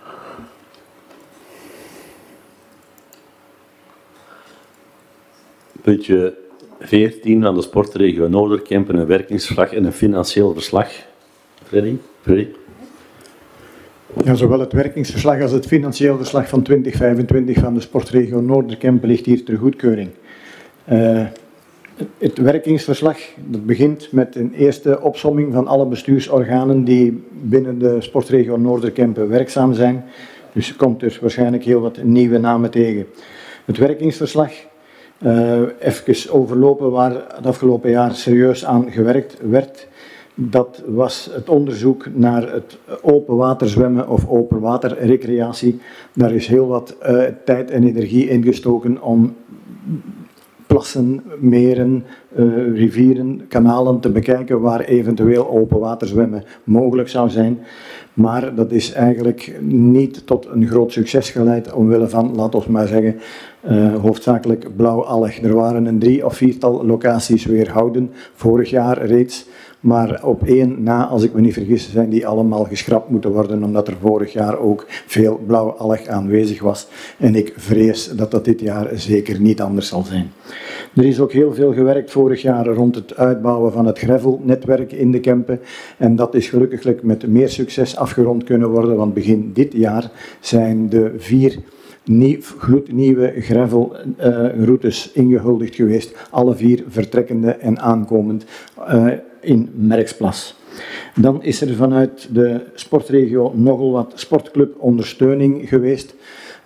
Puntje veertien van de sportregio Noorderkempen, een werkingsverslag en een financieel verslag. Freddy? Freddy? Ja, zowel het werkingsverslag als het financieel verslag van twintig vijfentwintig van de sportregio Noorderkempen ligt hier ter goedkeuring. Uh, het werkingsverslag dat begint met een eerste opsomming van alle bestuursorganen die binnen de sportregio Noorderkempen werkzaam zijn. Dus komt er waarschijnlijk heel wat nieuwe namen tegen. Het werkingsverslag, uh, even overlopen waar het afgelopen jaar serieus aan gewerkt werd. Dat was het onderzoek naar het open water zwemmen of open water recreatie. Daar is heel wat uh, tijd en energie ingestoken om plassen, meren, uh, rivieren, kanalen te bekijken waar eventueel open water zwemmen mogelijk zou zijn. Maar dat is eigenlijk niet tot een groot succes geleid, omwille van, laten we maar zeggen, uh, hoofdzakelijk blauwalg. Er waren een drie of viertal locaties weerhouden, vorig jaar reeds. Maar op één na, als ik me niet vergis, zijn die allemaal geschrapt moeten worden, omdat er vorig jaar ook veel blauwalg aanwezig was. En ik vrees dat dat dit jaar zeker niet anders zal zijn. Er is ook heel veel gewerkt vorig jaar rond het uitbouwen van het gravelnetwerk in de Kempen. En dat is gelukkig met meer succes afgerond kunnen worden, want begin dit jaar zijn de vier Nieuw, gloednieuwe gravelroutes uh, ingehuldigd geweest. Alle vier vertrekkende en aankomend uh, in Merksplas. Dan is er vanuit de sportregio nogal wat sportclubondersteuning geweest.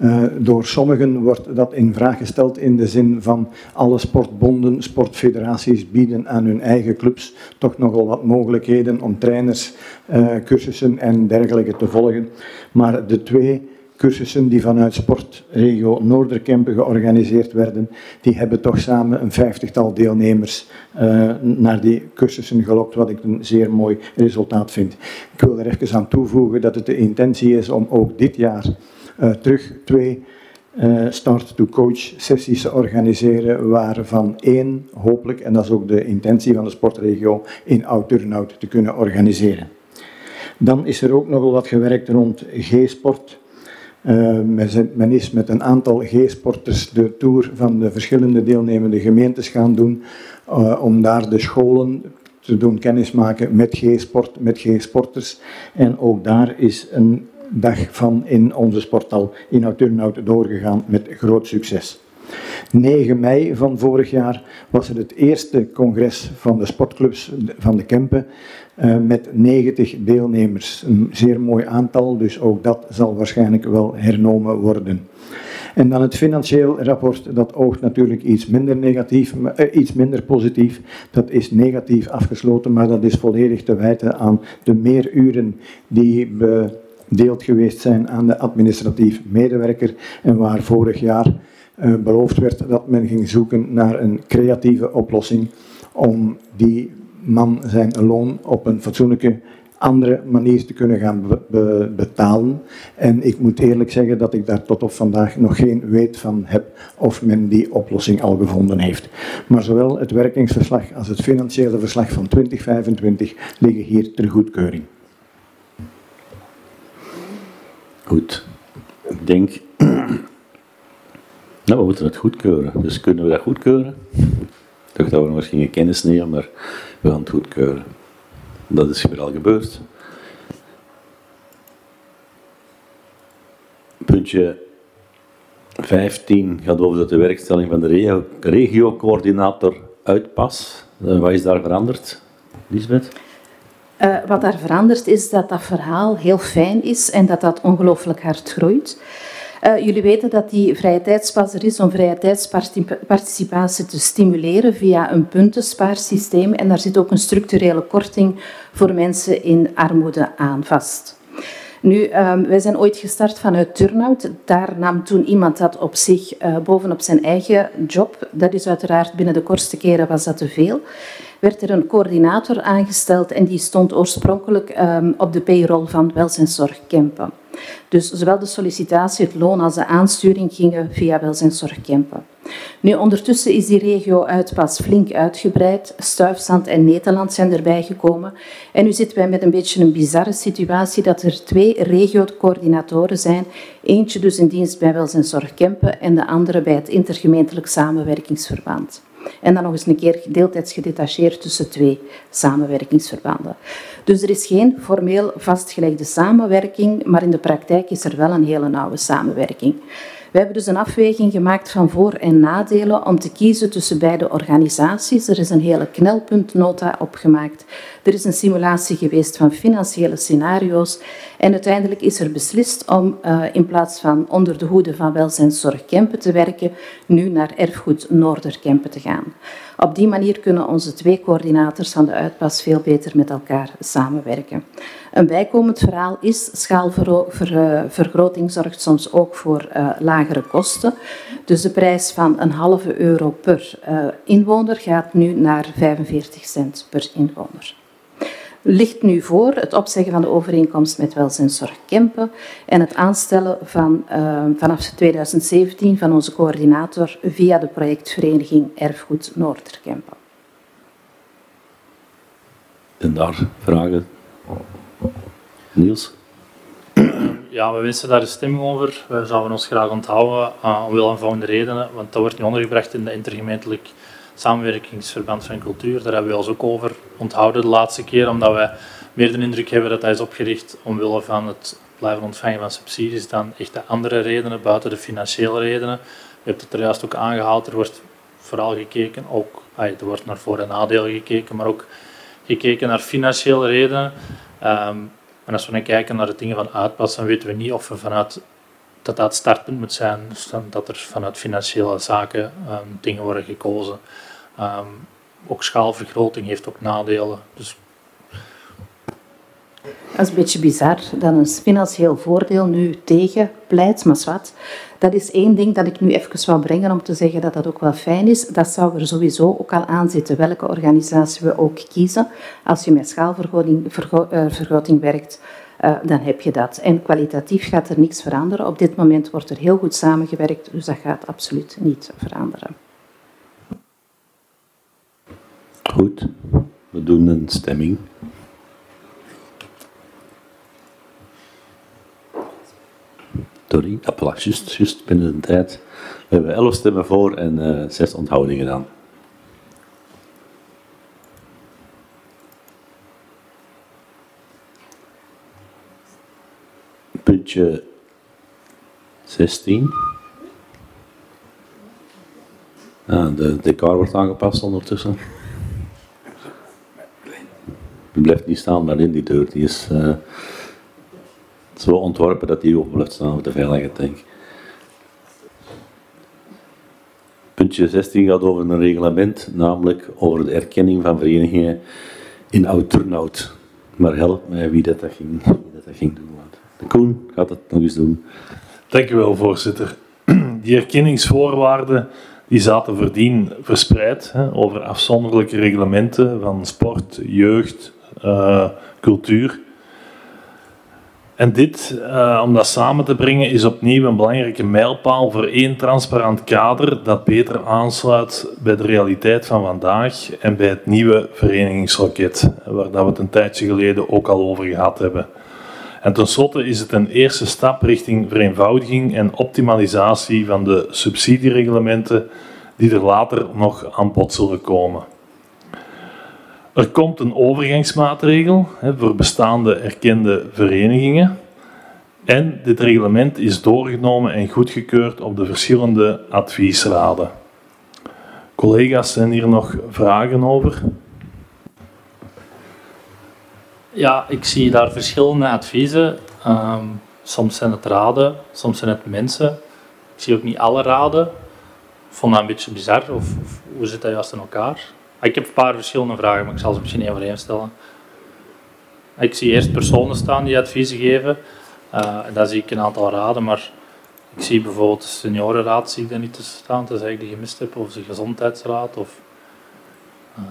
Uh, door sommigen wordt dat in vraag gesteld in de zin van alle sportbonden, sportfederaties bieden aan hun eigen clubs toch nogal wat mogelijkheden om trainers, uh, cursussen en dergelijke te volgen. Maar de twee cursussen die vanuit Sportregio Noorderkempen georganiseerd werden, die hebben toch samen een vijftigtal deelnemers uh, naar die cursussen gelokt, wat ik een zeer mooi resultaat vind. Ik wil er even aan toevoegen dat het de intentie is om ook dit jaar uh, terug twee uh, start-to-coach sessies te organiseren, waarvan één hopelijk, en dat is ook de intentie van de Sportregio, in Oud-Turnhout te kunnen organiseren. Dan is er ook nogal wat gewerkt rond G-sport. Uh, men is met een aantal G-sporters de tour van de verschillende deelnemende gemeentes gaan doen, uh, om daar de scholen te doen kennismaken met G-sport, met G-sporters. En ook daar is een dag van in onze sporthal in Oud-Turnhout doorgegaan met groot succes. negen mei van vorig jaar was er het eerste congres van de sportclubs van de Kempen uh, met negentig deelnemers. Een zeer mooi aantal, dus ook dat zal waarschijnlijk wel hernomen worden. En dan het financieel rapport, dat oogt natuurlijk iets minder negatief, uh, iets minder positief. Dat is negatief afgesloten, maar dat is volledig te wijten aan de meeruren die bedeeld geweest zijn aan de administratief medewerker en waar vorig jaar Uh, beloofd werd dat men ging zoeken naar een creatieve oplossing om die man zijn loon op een fatsoenlijke andere manier te kunnen gaan be be betalen. En ik moet eerlijk zeggen dat ik daar tot op vandaag nog geen weet van heb of men die oplossing al gevonden heeft. Maar zowel het werkingsverslag als het financiële verslag van twintig vijfentwintig liggen hier ter goedkeuring. Goed. Ik denk... Nou, we moeten het goedkeuren. Dus kunnen we dat goedkeuren? Ik dacht dat we nog eens gingen kennis nemen, maar we gaan het goedkeuren. Dat is weer al gebeurd. Puntje vijftien gaat over de werkstelling van de regio, regio-coördinator uitpas. Uh, wat is daar veranderd, Lisbeth? Uh, wat daar verandert is dat dat verhaal heel fijn is en dat dat ongelooflijk hard groeit. Uh, jullie weten dat die vrije tijdspas er is om vrije tijdsparticipatie te stimuleren via een puntenspaarsysteem. En daar zit ook een structurele korting voor mensen in armoede aan vast. Nu, um, wij zijn ooit gestart vanuit Turnhout. Daar nam toen iemand dat op zich uh, bovenop zijn eigen job. Dat is uiteraard binnen de kortste keren was dat te veel. Werd er een coördinator aangesteld en die stond oorspronkelijk um, op de payroll van Welzijnszorg Kempen. Dus zowel de sollicitatie, het loon als de aansturing gingen via Welzijnszorg Kempen. Nu, ondertussen is die regio-uitpas flink uitgebreid. Stuifzand en Nederland zijn erbij gekomen. En nu zitten wij met een beetje een bizarre situatie dat er twee regio-coördinatoren zijn. Eentje dus in dienst bij Welzijnszorg Kempen en de andere bij het intergemeentelijk samenwerkingsverband. En dan nog eens een keer deeltijds gedetacheerd tussen twee samenwerkingsverbanden. Dus er is geen formeel vastgelegde samenwerking, maar in de praktijk is er wel een hele nauwe samenwerking. We hebben dus een afweging gemaakt van voor- en nadelen om te kiezen tussen beide organisaties. Er is een hele knelpuntnota opgemaakt. Er is een simulatie geweest van financiële scenario's. En uiteindelijk is er beslist om uh, in plaats van onder de hoede van Welzijnszorg Kempen te werken, nu naar Erfgoed Noorderkempen te gaan. Op die manier kunnen onze twee coördinators van de uitpas veel beter met elkaar samenwerken. Een bijkomend verhaal is, schaalvergroting zorgt soms ook voor uh, lagere kosten. Dus de prijs van een halve euro per uh, inwoner gaat nu naar vijfenveertig cent per inwoner. Ligt nu voor het opzeggen van de overeenkomst met Welzijnszorg Kempen en het aanstellen van, uh, vanaf tweeduizend zeventien van onze coördinator via de projectvereniging Erfgoed Noorderkempen. En daar vragen? Niels? Ja, we wensen daar een stemming over. We zouden ons graag onthouden, uh, omwille van volgende redenen, want dat wordt nu ondergebracht in de intergemeentelijk samenwerkingsverband van cultuur. Daar hebben we ons ook over onthouden de laatste keer, omdat wij meer de indruk hebben dat hij is opgericht omwille van het blijven ontvangen van subsidies dan echt de andere redenen, buiten de financiële redenen. Je hebt het er juist ook aangehaald, er wordt vooral gekeken, ook, er wordt naar voor- en nadelen gekeken, maar ook gekeken naar financiële redenen. Um, en als we dan kijken naar de dingen van uitpas, dan weten we niet of we vanuit dat dat het startpunt moet zijn, dus dan, dat er vanuit financiële zaken um, dingen worden gekozen. Um, ook schaalvergroting heeft ook nadelen. Dus dat is een beetje bizar dat een financieel voordeel nu tegen pleit, maar zwart. Dat is één ding dat ik nu even wou brengen om te zeggen dat dat ook wel fijn is. Dat zou er sowieso ook al aan zitten, welke organisatie we ook kiezen. Als je met schaalvergroting vergro- uh, vergroting werkt, uh, dan heb je dat. En kwalitatief gaat er niks veranderen. Op dit moment wordt er heel goed samengewerkt, dus dat gaat absoluut niet veranderen. Goed, we doen een stemming. Sorry, appela, juist, juist binnen de tijd. We hebben elf stemmen voor en uh, zes onthoudingen dan. Puntje zestien. Ah, de decor wordt aangepast ondertussen. Die blijft niet staan, maar in die deur. Die is uh, zo ontworpen dat die open blijft staan voor de veiligheid, denk ik. Puntje zestien gaat over een reglement, namelijk over de erkenning van verenigingen in oud-turnout. Maar help mij wie dat, dat, ging, wie dat, dat ging doen. De Koen gaat het nog eens doen. Dank u wel, voorzitter. Die erkenningsvoorwaarden die zaten voordien verspreid hè, over afzonderlijke reglementen van sport, jeugd, uh, cultuur. En dit, uh, om dat samen te brengen, is opnieuw een belangrijke mijlpaal voor één transparant kader dat beter aansluit bij de realiteit van vandaag en bij het nieuwe verenigingsloket, waar dat we het een tijdje geleden ook al over gehad hebben. En tenslotte is het een eerste stap richting vereenvoudiging en optimalisatie van de subsidiereglementen die er later nog aan bod zullen komen. Er komt een overgangsmaatregel hè, voor bestaande erkende verenigingen. En dit reglement is doorgenomen en goedgekeurd op de verschillende adviesraden. Collega's, zijn hier nog vragen over? ja, ik zie daar verschillende adviezen. Um, soms zijn het raden, soms zijn het mensen. Ik zie ook niet alle raden. Ik vond dat een beetje bizar, of, of hoe zit dat juist in elkaar? Ik heb een paar verschillende vragen, maar ik zal ze misschien één voor één stellen. Ik zie eerst personen staan die adviezen geven. Uh, en dan zie ik een aantal raden, maar ik zie bijvoorbeeld de seniorenraad zie ik daar niet tussen staan, tenzij ik die gemist heb, of de gezondheidsraad. Of, uh...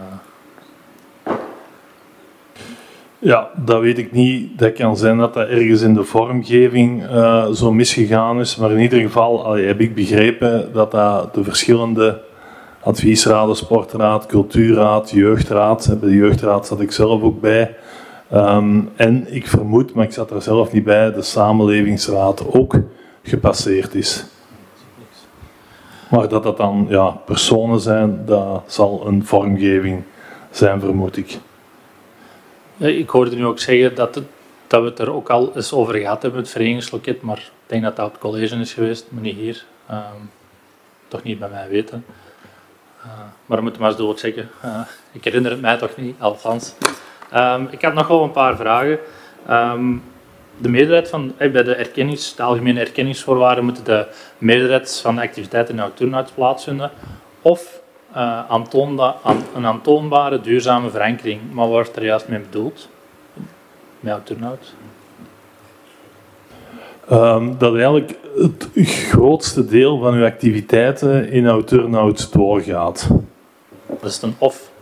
Ja, dat weet ik niet. Dat kan zijn dat dat ergens in de vormgeving uh, zo misgegaan is, maar in ieder geval allee, heb ik begrepen dat dat de verschillende adviesraden, sportraad, cultuurraad, jeugdraad, bij de jeugdraad zat ik zelf ook bij. Um, en ik vermoed, maar ik zat er zelf niet bij, de samenlevingsraad ook gepasseerd is. Maar dat dat dan ja, personen zijn, dat zal een vormgeving zijn, vermoed ik. Ik hoorde nu ook zeggen dat, het, dat we het er ook al eens over gehad hebben, het verenigingsloket, maar ik denk dat dat op het college is geweest, maar niet hier. Um, toch niet bij mij weten. Uh, maar we moeten maar eens doorchecken. Uh, ik herinner het mij toch niet, althans. Um, ik had nog wel een paar vragen. Um, de meerderheid van, eh, bij de, erkennings, de algemene erkenningsvoorwaarden moeten de meerderheid van de activiteiten in oud-turnout plaatsvinden. Of uh, aantoonda, aan, een aantoonbare duurzame verankering. Maar wat wordt er juist mee bedoeld? Met oud-turnout? Um, dat eigenlijk het grootste deel van uw activiteiten in oud-turnout doorgaat. Dat is een of.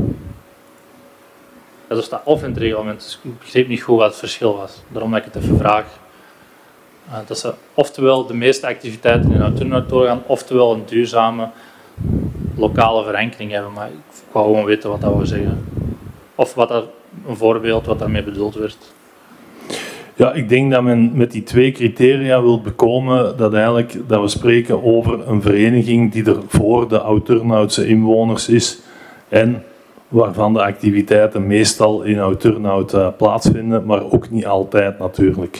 Dat is dat of in het reglement. Dus ik begreep niet goed wat het verschil was. Daarom dat ik het even vraag. Uh, dat ze oftewel de meeste activiteiten in oud-turnout doorgaan, oftewel een duurzame lokale verankering hebben. Maar ik wou gewoon weten wat dat wil zeggen. Of wat dat, een voorbeeld wat daarmee bedoeld werd. Ja, ik denk dat men met die twee criteria wil bekomen dat, eigenlijk, dat we spreken over een vereniging die er voor de oud-turnoutse inwoners is en waarvan de activiteiten meestal in oud-turnout uh, plaatsvinden, maar ook niet altijd natuurlijk.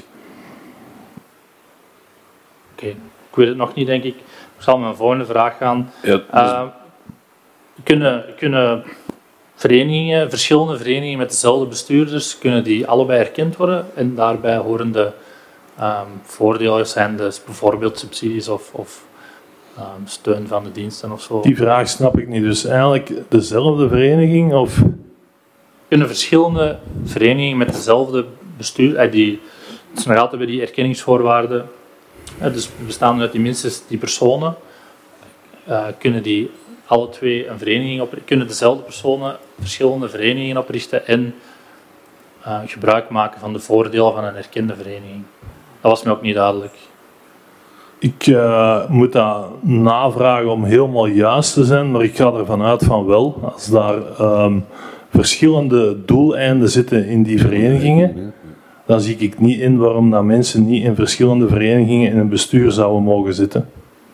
Oké, okay. Ik weet het nog niet, denk ik. Ik zal mijn volgende vraag gaan. Ja, dus... uh, kunnen, kunnen verenigingen, verschillende verenigingen met dezelfde bestuurders, kunnen die allebei erkend worden en daarbij horen de Um, voordelen zijn dus bijvoorbeeld subsidies of, of um, steun van de diensten of zo. Die vraag snap ik niet. Dus eigenlijk dezelfde vereniging of... Kunnen verschillende verenigingen met dezelfde bestuur, eh, die, het is nog altijd bij die erkenningsvoorwaarden, eh, dus bestaan uit die minstens die personen, uh, kunnen die alle twee een vereniging op, kunnen dezelfde personen verschillende verenigingen oprichten en uh, gebruik maken van de voordelen van een erkende vereniging. Dat was mij ook niet duidelijk. Ik uh, moet dat navragen om helemaal juist te zijn, maar ik ga ervan uit van wel. Als daar um, verschillende doeleinden zitten in die verenigingen, dan zie ik niet in waarom dat mensen niet in verschillende verenigingen in een bestuur zouden mogen zitten.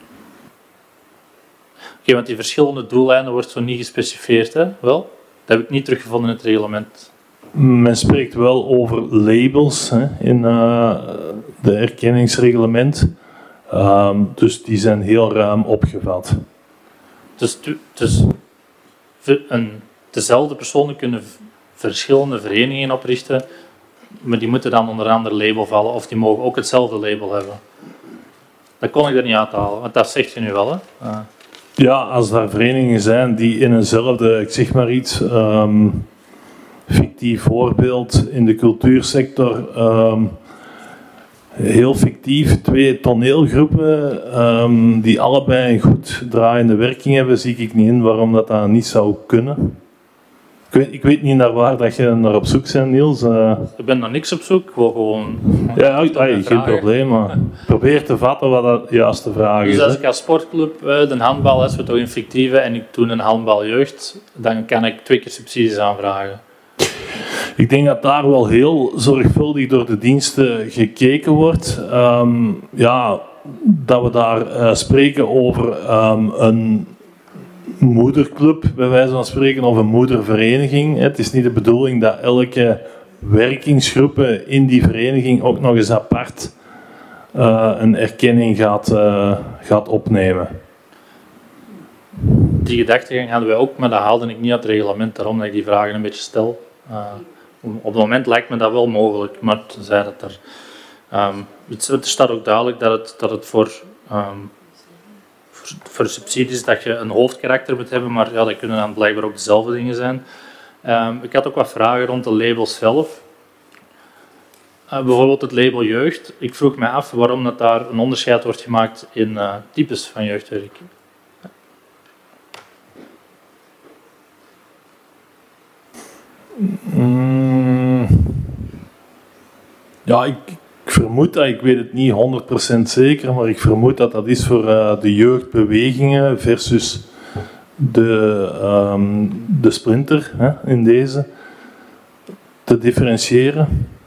Oké, okay, want die verschillende doeleinden wordt zo niet gespecificeerd, hè? Wel? Dat heb ik niet teruggevonden in het reglement. Men spreekt wel over labels hè, in uh, de erkenningsreglement. Um, dus die zijn heel ruim opgevat. Dus, dus een, dezelfde personen kunnen verschillende verenigingen oprichten, maar die moeten dan onder een ander label vallen, of die mogen ook hetzelfde label hebben. Dat kon ik er niet uithalen, want dat zegt je nu wel, hè? Uh. Ja, als er verenigingen zijn die in eenzelfde, ik zeg maar iets, um, fictief voorbeeld in de cultuursector, um, heel fictief, twee toneelgroepen um, die allebei een goed draaiende werking hebben, zie ik niet in waarom dat, dat niet zou kunnen. Ik weet, ik weet niet naar waar dat je naar op zoek bent, Niels. Uh, ik ben naar niks op zoek, ik wil gewoon... Ja, ay, geen probleem, maar probeer te vatten wat dat juiste vraag dus is. Dus als hè. ik als sportclub de handbal, als we toch in fictieve, en ik doe een handbaljeugd, dan kan ik twee keer subsidies aanvragen. Ik denk dat daar wel heel zorgvuldig door de diensten gekeken wordt. Um, ja, dat we daar uh, spreken over um, een moederclub, bij wijze van spreken, of een moedervereniging. Het is niet de bedoeling dat elke werkingsgroep in die vereniging ook nog eens apart uh, een erkenning gaat, uh, gaat opnemen. Die gedachtegang hadden wij ook, maar dat haalde ik niet uit het reglement, daarom dat ik die vragen een beetje stel. Uh, op het moment lijkt me dat wel mogelijk, maar tenzij dat er... Um, het, er staat ook duidelijk dat het, dat het voor, um, voor, voor subsidies dat je een hoofdkarakter moet hebben, maar ja, dat kunnen dan blijkbaar ook dezelfde dingen zijn. Um, ik had ook wat vragen rond de labels zelf. Uh, bijvoorbeeld het label jeugd. Ik vroeg mij af waarom dat daar een onderscheid wordt gemaakt in uh, types van jeugdwerk. Mm, ja, ik, ik vermoed dat, ik weet het niet honderd procent zeker, maar ik vermoed dat dat is voor uh, de jeugdbewegingen versus de, um, de splinter hè, in deze te differentiëren.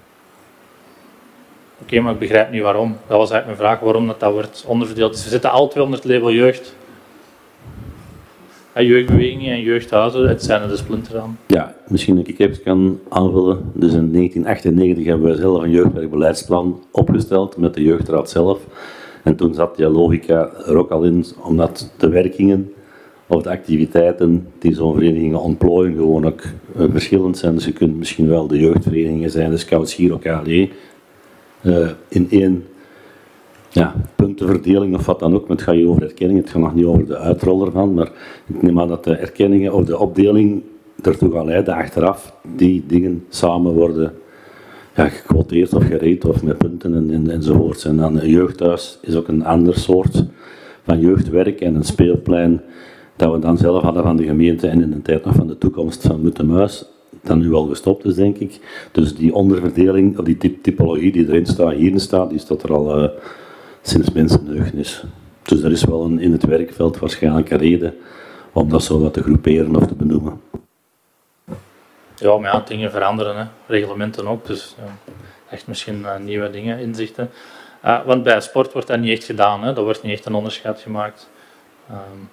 Oké, okay, maar ik begrijp niet waarom. Dat was eigenlijk mijn vraag, waarom dat, dat wordt onderverdeeld. Dus we zitten alle twee onder het label jeugd. Ja, jeugdbewegingen en jeugdhuizen, het zijn er de splinter aan. Ja, misschien dat ik even kan aanvullen. Dus in negentien achtennegentig hebben we zelf een jeugdwerkbeleidsplan opgesteld met de jeugdraad zelf. En toen zat die logica er ook al in, omdat de werkingen of de activiteiten die zo'n verenigingen ontplooien gewoon ook uh, verschillend zijn. Dus je kunt misschien wel de jeugdverenigingen zijn, de Scouts hier, K L E, uh, in één ja, puntenverdeling of wat dan ook. Maar het gaat hier over erkenning, het gaat nog niet over de uitrol ervan. Maar ik neem aan dat de erkenningen of de opdeling ertoe gaat leiden achteraf die dingen samen worden ja, gequoteerd of gereed of met punten en, en, enzovoorts. En dan een jeugdhuis is ook een ander soort van jeugdwerk en een speelplein dat we dan zelf hadden van de gemeente en in de tijd nog van de toekomst van Muttemuis, dat nu al gestopt is, denk ik. Dus die onderverdeling, of die typologie die erin staat, hierin staat, die staat er al uh, sinds mensenheugenis. Dus er is wel een, in het werkveld waarschijnlijk een reden om dat zo wat te groeperen of te benoemen. Ja, maar ja, dingen veranderen, hè. Reglementen ook, dus ja, echt misschien uh, nieuwe dingen, inzichten. Uh, want bij sport wordt dat niet echt gedaan, hè. Daar wordt niet echt een onderscheid gemaakt. Um,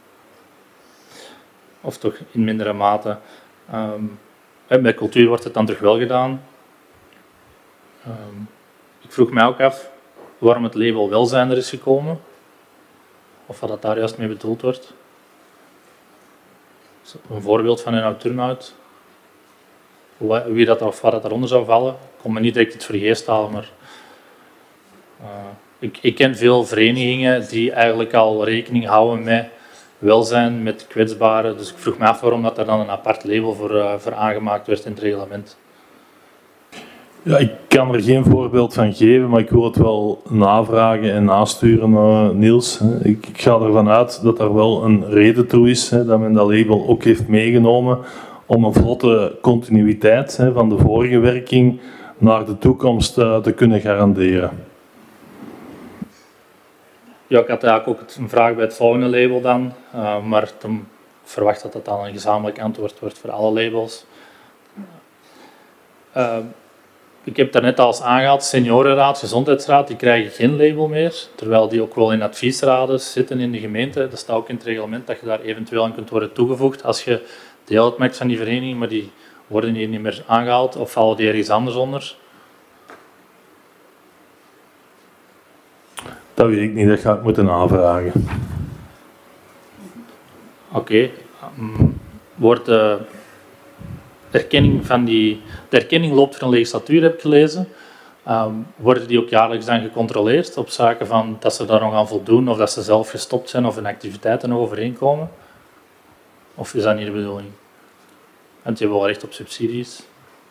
of toch in mindere mate. Um, bij cultuur wordt het dan terug wel gedaan. Um, ik vroeg mij ook af waarom het label welzijn er is gekomen. Of wat dat daar juist mee bedoeld wordt. Een voorbeeld van een turnout. Wie dat of wat dat daaronder zou vallen. Ik kon me niet direct iets voor de geest halen, maar Uh, ik, ik ken veel verenigingen die eigenlijk al rekening houden met welzijn, met kwetsbaren. Dus ik vroeg me af waarom dat er dan een apart label voor, uh, voor aangemaakt werd in het reglement. Ja, ik kan er geen voorbeeld van geven, maar ik wil het wel navragen en nasturen, uh, Niels. Ik, ik ga ervan uit dat er wel een reden toe is, hè, dat men dat label ook heeft meegenomen om een vlotte continuïteit, hè, van de vorige werking naar de toekomst uh, te kunnen garanderen. Ja, ik had eigenlijk ook een vraag bij het volgende label dan, uh, maar ik verwacht dat dat dan een gezamenlijk antwoord wordt voor alle labels. Uh, ik heb daarnet al eens aangehaald, seniorenraad, gezondheidsraad, die krijgen geen label meer, terwijl die ook wel in adviesraden zitten in de gemeente. Dat staat ook in het reglement dat je daar eventueel aan kunt worden toegevoegd als je deel uitmaakt van die vereniging, maar die worden hier niet meer aangehaald of vallen die ergens anders onder. Dat weet ik niet, dat ga ik moeten aanvragen. Oké. Okay. Um, wordt de erkenning van die... De erkenning loopt voor een legislatuur, heb ik gelezen. Um, worden die ook jaarlijks dan gecontroleerd op zaken van dat ze daar nog aan voldoen of dat ze zelf gestopt zijn of hun activiteiten nog overeenkomen? Of is dat niet de bedoeling? Want die hebben wel recht op subsidies.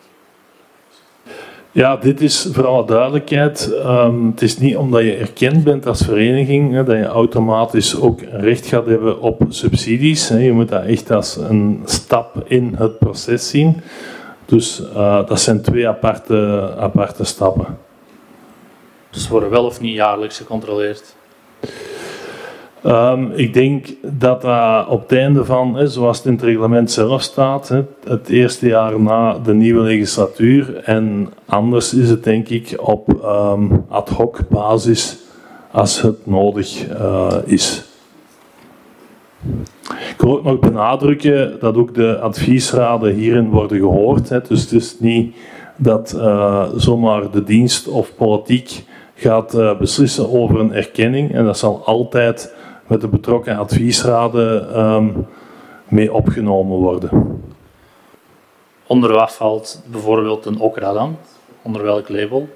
Ja, dit is voor alle duidelijkheid. Um, het is niet omdat je erkend bent als vereniging, hè, dat je automatisch ook recht gaat hebben op subsidies. Hè. Je moet dat echt als een stap in het proces zien. Dus uh, dat zijn twee aparte, aparte stappen. Dus ze worden wel of niet jaarlijks gecontroleerd? Um, ik denk dat dat op het einde van, hè, zoals het in het reglement zelf staat, hè, het eerste jaar na de nieuwe legislatuur, en anders is het denk ik op um, ad hoc basis als het nodig uh, is. Ik wil ook nog benadrukken dat ook de adviesraden hierin worden gehoord. Hè, dus het is niet dat uh, zomaar de dienst of politiek gaat uh, beslissen over een erkenning, en dat zal altijd met de betrokken adviesraden um, mee opgenomen worden. Onder wat valt bijvoorbeeld een okra dan? Onder welk label?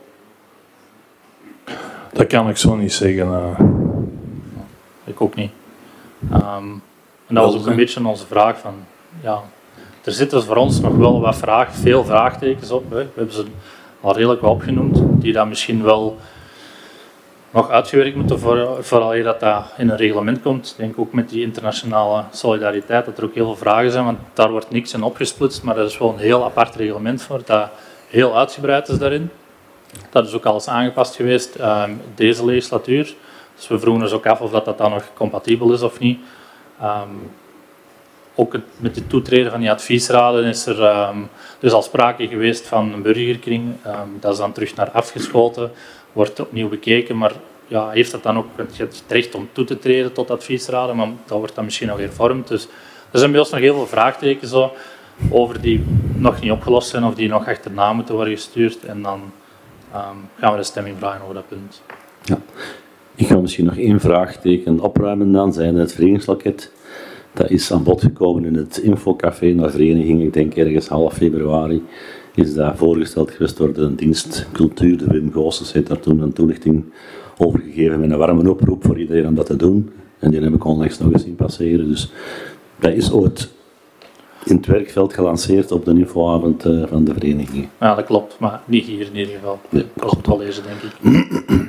Dat kan ik zo niet zeggen. Uh. Ik ook niet. Um, en dat was ook een beetje onze vraag van, ja, er zitten voor ons nog wel wat vraag, veel vraagtekens op. Hè. We hebben ze al redelijk wat opgenoemd, die dan misschien wel nog uitgewerkt moeten voor, vooral dat dat in een reglement komt. Ik denk ook met die internationale solidariteit dat er ook heel veel vragen zijn, want daar wordt niks in opgesplitst, maar dat is wel een heel apart reglement voor, dat heel uitgebreid is daarin. Dat is ook al eens aangepast geweest uh, deze legislatuur. Dus we vroegen ons ook af of dat, dat dan nog compatibel is of niet. Um, ook het, met het toetreden van die adviesraden is er um, dus al sprake geweest van een burgerkring. Um, dat is dan terug naar afgeschoten, wordt opnieuw bekeken, maar ja, heeft dat dan ook het recht om toe te treden tot adviesraden, maar dat wordt dan misschien nog hervormd. Dus er zijn bij ons nog heel veel vraagtekens zo, over die nog niet opgelost zijn of die nog achterna moeten worden gestuurd. En dan um, gaan we de stemming vragen over dat punt. Ja. Ik ga misschien nog één vraagteken opruimen dan, zijn het verenigingsloket. Dat is aan bod gekomen in het infocafé naar vereniging, ik denk ergens half februari. Is dat voorgesteld geweest door de dienst Cultuur. De Wim Goossens heeft daar toen een toelichting over gegeven met een warme oproep voor iedereen om dat te doen. En die heb ik onlangs nog eens zien passeren. Dus dat is ooit in het werkveld gelanceerd op de infoavond uh, van de vereniging. Ja, dat klopt, maar niet hier in ieder geval. Nee. Dat was het wel lezen, denk ik.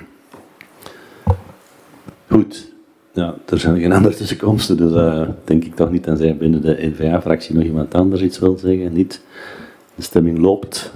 Goed. Ja, er zijn geen andere tussenkomsten, dus uh, denk ik toch niet, tenzij binnen de N V A-fractie nog iemand anders iets wil zeggen. Niet. De stemming loopt.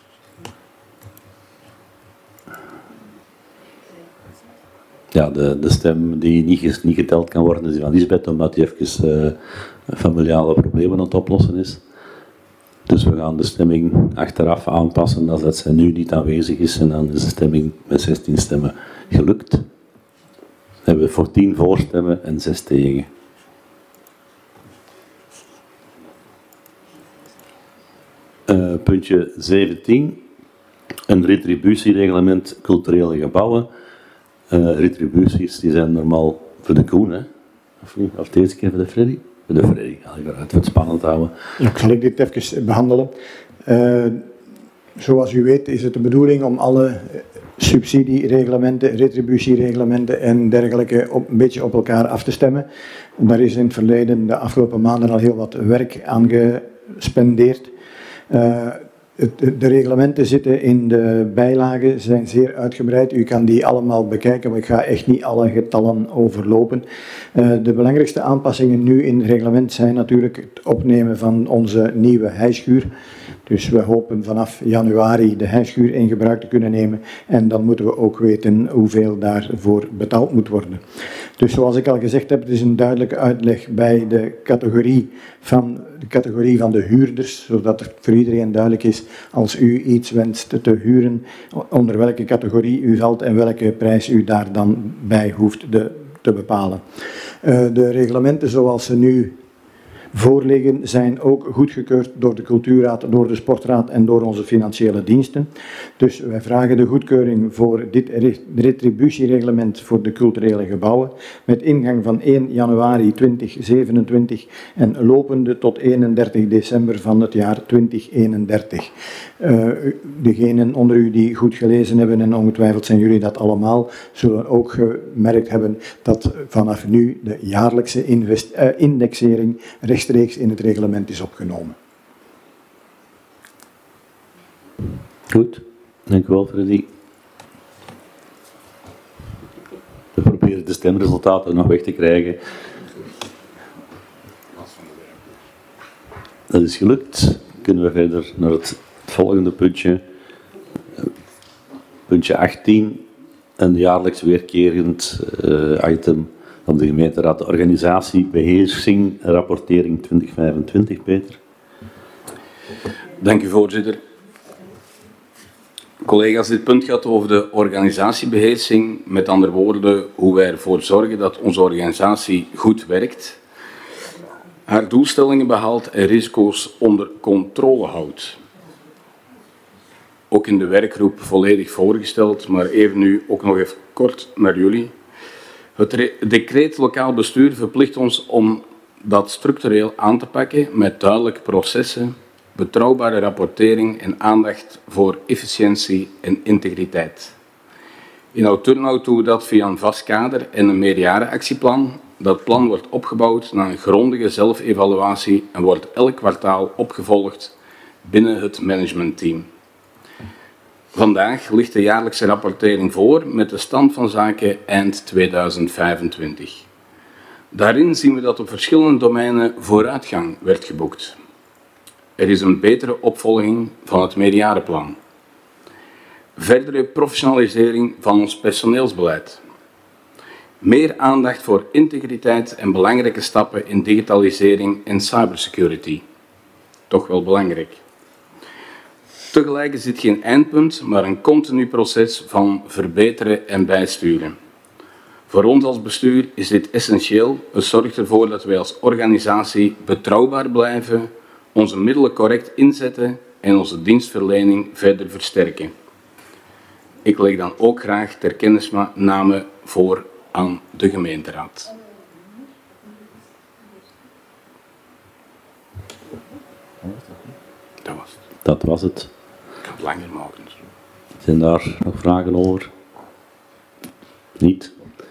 Ja, de, de stem die niet, niet geteld kan worden is die van Lisbeth, omdat hij even uh, familiale problemen aan het oplossen is. Dus we gaan de stemming achteraf aanpassen als dat zij nu niet aanwezig is, en dan is de stemming met zestien stemmen gelukt. Dan hebben we voor tien voorstemmen en zes tegen. Uh, puntje zeventien, een retributiereglement culturele gebouwen. Uh, retributies die zijn normaal voor de Koen, hè? Of niet? Of deze keer voor de Freddy? Voor de Freddy, ga ik eruit, het spannend houden. Ik zal ik dit even behandelen. Uh, zoals u weet is het de bedoeling om alle subsidiereglementen, retributiereglementen en dergelijke op, een beetje op elkaar af te stemmen. Daar is in het verleden de afgelopen maanden al heel wat werk aan gespendeerd. Uh, het, de reglementen zitten in de bijlagen, zijn zeer uitgebreid. U kan die allemaal bekijken, maar ik ga echt niet alle getallen overlopen. Uh, de belangrijkste aanpassingen nu in het reglement zijn natuurlijk het opnemen van onze nieuwe hijschuur. Dus we hopen vanaf januari de hijschuur in gebruik te kunnen nemen en dan moeten we ook weten hoeveel daarvoor betaald moet worden. Dus zoals ik al gezegd heb, het is een duidelijke uitleg bij de categorie van de, categorie van de huurders, zodat het voor iedereen duidelijk is als u iets wenst te huren, onder welke categorie u valt en welke prijs u daar dan bij hoeft de, te bepalen. Uh, de reglementen zoals ze nu voorliggen zijn ook goedgekeurd door de Cultuurraad, door de Sportraad en door onze financiële diensten. Dus wij vragen de goedkeuring voor dit retributiereglement voor de culturele gebouwen met ingang van één januari tweeduizend zevenentwintig en lopende tot eenendertig december van het jaar tweeduizend eenendertig. Uh, degenen onder u die goed gelezen hebben, en ongetwijfeld zijn jullie dat allemaal, zullen ook gemerkt hebben dat vanaf nu de jaarlijkse invest- uh, indexering rechtstreeks in het reglement is opgenomen. Goed, dank u wel, Freddy. We proberen de stemresultaten nog weg te krijgen. Dat is gelukt. Kunnen we verder naar het volgende puntje. Puntje achttien, een jaarlijks weerkerend uh, item op de gemeenteraad, de organisatie, beheersing, rapportering twintig vijfentwintig, Peter. Dank u, voorzitter. Collega's, dit punt gaat over de organisatiebeheersing, met andere woorden hoe wij ervoor zorgen dat onze organisatie goed werkt, haar doelstellingen behaalt en risico's onder controle houdt. Ook in de werkgroep volledig voorgesteld, maar even nu ook nog even kort naar jullie. Het decreet lokaal bestuur verplicht ons om dat structureel aan te pakken met duidelijke processen, betrouwbare rapportering en aandacht voor efficiëntie en integriteit. In Oud-Turnhout doen we dat via een vast kader en een meerjarenactieplan. Dat plan wordt opgebouwd na een grondige zelfevaluatie en wordt elk kwartaal opgevolgd binnen het managementteam. Vandaag ligt de jaarlijkse rapportering voor met de stand van zaken eind tweeduizend vijfentwintig. Daarin zien we dat op verschillende domeinen vooruitgang werd geboekt. Er is een betere opvolging van het meerjarenplan. Verdere professionalisering van ons personeelsbeleid. Meer aandacht voor integriteit en belangrijke stappen in digitalisering en cybersecurity. Toch wel belangrijk. Tegelijk is dit geen eindpunt, maar een continu proces van verbeteren en bijsturen. Voor ons als bestuur is dit essentieel. Het zorgt ervoor dat wij als organisatie betrouwbaar blijven, onze middelen correct inzetten en onze dienstverlening verder versterken. Ik leg dan ook graag ter kennisname voor aan de gemeenteraad. Dat was het. Dat was het. Ik kan het langer maken. Zijn daar nog vragen over? Niet?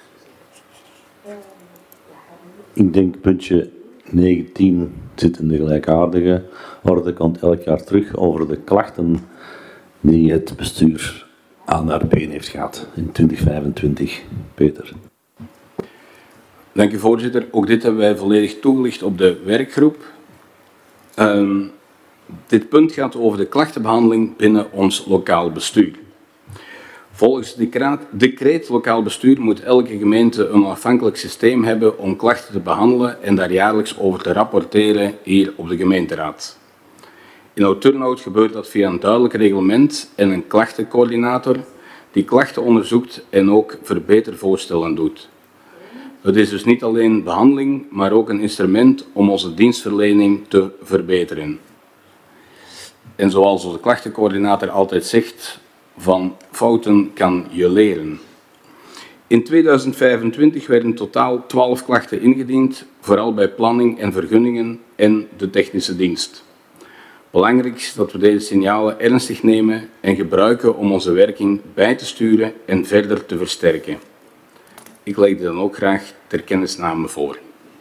Ik denk puntje negentien zit in de gelijkaardige orde, komt elk jaar terug over de klachten die het bestuur aan haar been heeft gehad in twintig vijfentwintig. Peter. Dank u, voorzitter. Ook dit hebben wij volledig toegelicht op de werkgroep. Um, dit punt gaat over de klachtenbehandeling binnen ons lokaal bestuur. Volgens het decreet lokaal bestuur moet elke gemeente een onafhankelijk systeem hebben om klachten te behandelen en daar jaarlijks over te rapporteren hier op de gemeenteraad. In Oud-Turnhout gebeurt dat via een duidelijk reglement en een klachtencoördinator die klachten onderzoekt en ook verbetervoorstellen doet. Het is dus niet alleen behandeling, maar ook een instrument om onze dienstverlening te verbeteren. En zoals onze klachtencoördinator altijd zegt, van fouten kan je leren. In tweeduizend vijfentwintig werden totaal twaalf klachten ingediend, vooral bij planning en vergunningen en de technische dienst. Belangrijk is dat we deze signalen ernstig nemen en gebruiken om onze werking bij te sturen en verder te versterken. Ik leg dit dan ook graag ter kennisname voor.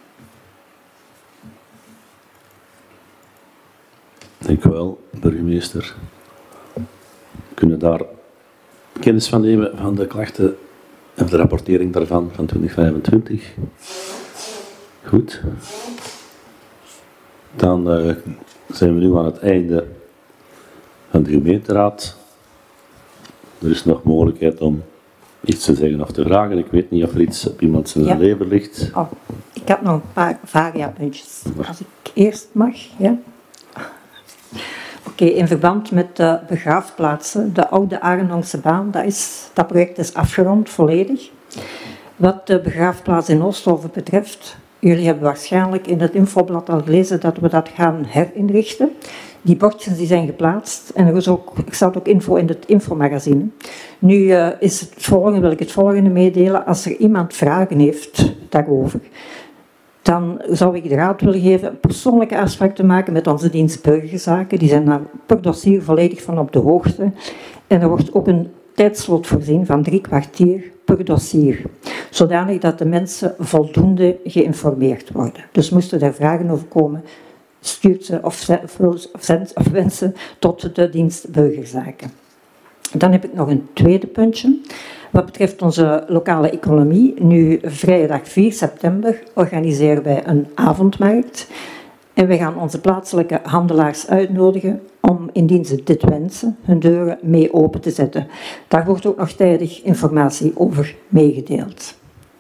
Dank u wel, burgemeester. We kunnen daar kennis van nemen van de klachten en de rapportering daarvan van twintig vijfentwintig. Goed. Dan uh, zijn we nu aan het einde van de gemeenteraad. Er is nog mogelijkheid om iets te zeggen of te vragen. Ik weet niet of er iets op iemand zijn ja. lever ligt. Oh, ik heb nog een paar variapuntjes. Als ik eerst mag, ja. Oké, okay, in verband met de begraafplaatsen, de oude Arendongse baan, dat, is, dat project is afgerond volledig. Wat de begraafplaats in Oosthoven betreft, jullie hebben waarschijnlijk in het infoblad al gelezen dat we dat gaan herinrichten. Die bordjes die zijn geplaatst en er is ook, ik zat ook info in het infomagazine. Nu uh, is het volgende, wil ik het volgende meedelen. Als er iemand vragen heeft daarover, dan zou ik de raad willen geven een persoonlijke afspraak te maken met onze dienst burgerzaken. Die zijn daar per dossier volledig van op de hoogte. En er wordt ook een tijdslot voorzien van drie kwartier per dossier. Zodanig dat de mensen voldoende geïnformeerd worden. Dus moesten er vragen over komen, stuurt ze of, of, of wensen tot de dienst burgerzaken. Dan heb ik nog een tweede puntje. Wat betreft onze lokale economie, nu vrijdag vier september organiseren wij een avondmarkt. En wij gaan onze plaatselijke handelaars uitnodigen om, indien ze dit wensen, hun deuren mee open te zetten. Daar wordt ook nog tijdig informatie over meegedeeld.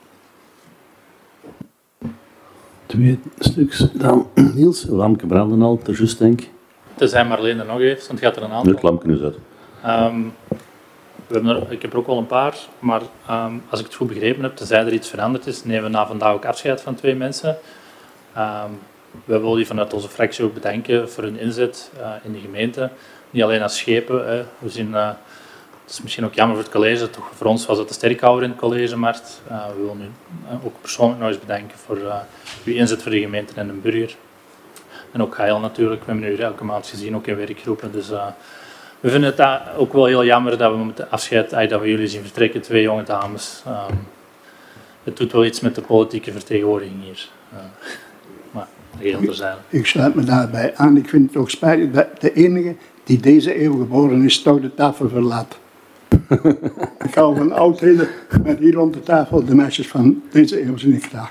Twee stuks. Dan Niels, uw lampje branden al, te juist denk ik. Tenzij Marleen er nog heeft, want gaat er een aantal. Het lampje is uit. Um, we hebben er, ik heb er ook wel een paar, maar um, als ik het goed begrepen heb, tenzij er iets veranderd is, nemen we na vandaag ook afscheid van twee mensen. Um, we willen die vanuit onze fractie ook bedanken voor hun inzet uh, in de gemeente. Niet alleen als schepen. Hè. We zien, uh, het is misschien ook jammer voor het college, toch voor ons was het de sterkhouder in het college, Mart. Uh, we willen u uh, ook persoonlijk nog eens bedanken voor uh, uw inzet voor de gemeente en de burger. En ook Gail natuurlijk, we hebben u elke maand gezien, ook in werkgroepen. Dus, uh, we vinden het uh, ook wel heel jammer dat we met de afscheid, uh, dat we jullie zien vertrekken, twee jonge dames. Um, het doet wel iets met de politieke vertegenwoordiging hier. Uh, maar heel terzijde. Ik sluit me daarbij aan. Ik vind het ook spijtig dat de enige die deze eeuw geboren is, toch de tafel verlaat. Ik hou van oudheden, maar hier rond de tafel, de meisjes van deze eeuw zie ik graag.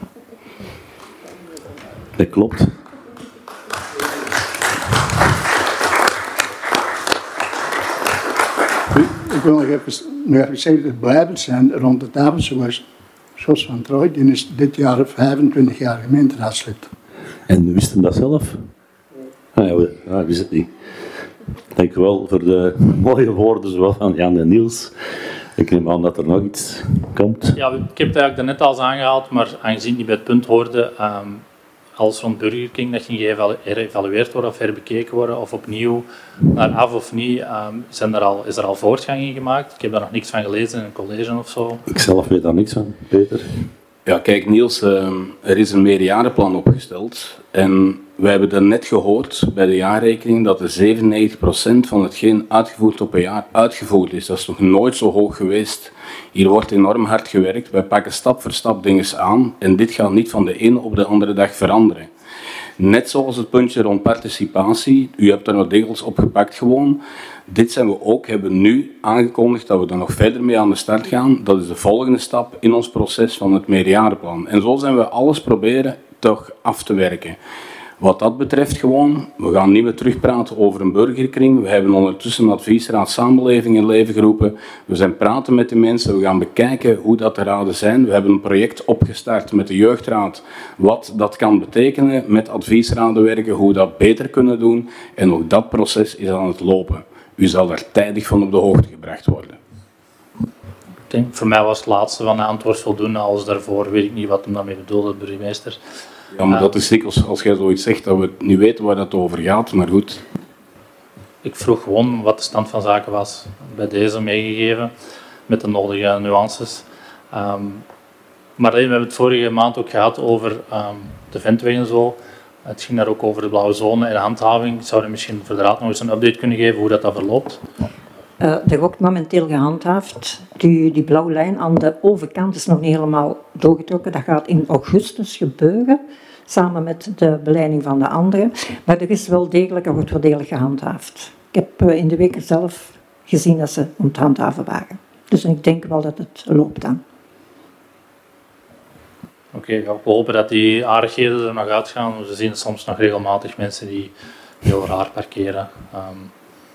Dat klopt. Ik wil nog even, nog even zeggen dat het blijvend zijn rond de tafel, zoals Jos van Trooij, die is dit jaar vijfentwintig jaar gemeenteraadslid. En wist hem dat zelf? Ah, ja, we, ah, wist het niet. Dank u wel voor de mooie woorden, zowel van Jan en Niels. Ik neem aan dat er nog iets komt. Ja, ik heb het eigenlijk daarnet al eens aangehaald, maar aangezien het niet bij het punt hoorde, um, alles rond Burger King, dat ging geëvalueerd worden of herbekeken worden of opnieuw naar af of niet, um, zijn er al, is er al voortgang in gemaakt. Ik heb daar nog niks van gelezen in een college of zo. Ik zelf weet daar niks van, Peter. Ja, kijk Niels, uh, er is een meerjarenplan opgesteld en wij hebben daarnet gehoord bij de jaarrekening dat er zevenennegentig procent van hetgeen uitgevoerd op een jaar uitgevoerd is. Dat is nog nooit zo hoog geweest. Hier wordt enorm hard gewerkt, wij pakken stap voor stap dingen aan en dit gaat niet van de ene op de andere dag veranderen. Net zoals het puntje rond participatie, u hebt er nog degels op gepakt gewoon. Dit zijn we ook, hebben nu aangekondigd dat we er nog verder mee aan de start gaan. Dat is de volgende stap in ons proces van het meerjarenplan. En zo zijn we alles proberen toch af te werken. Wat dat betreft gewoon, we gaan niet meer terugpraten over een burgerkring. We hebben ondertussen een adviesraad samenleving in leven geroepen. We zijn praten met de mensen, we gaan bekijken hoe dat de raden zijn. We hebben een project opgestart met de jeugdraad, wat dat kan betekenen met adviesraden werken, hoe we dat beter kunnen doen. En ook dat proces is aan het lopen. U zal daar tijdig van op de hoogte gebracht worden. Ik denk, voor mij was het laatste van de antwoord voldoende, als daarvoor weet ik niet wat hem daarmee bedoelde, de burgemeester. Ja, maar dat is dikwijls als jij zoiets zegt dat we niet weten waar dat over gaat, maar goed. Ik vroeg gewoon wat de stand van zaken was, bij deze meegegeven, met de nodige nuances. Um, maar we hebben het vorige maand ook gehad over um, de Ventweg en zo. Het ging daar ook over de blauwe zone en de handhaving. Zou je misschien voor de raad nog eens een update kunnen geven hoe dat, dat verloopt? Uh, er wordt momenteel gehandhaafd. Die, die blauwe lijn aan de overkant is nog niet helemaal doorgetrokken. Dat gaat in augustus gebeuren, samen met de beleiding van de anderen. Maar er is wel degelijk, er wordt wel degelijk gehandhaafd. Ik heb uh, in de weken zelf gezien dat ze om het handhaven waren. Dus ik denk wel dat het loopt dan. Oké, okay, ik hoop dat die aardigheden er nog uitgaan. We zien soms nog regelmatig mensen die heel raar parkeren. Um,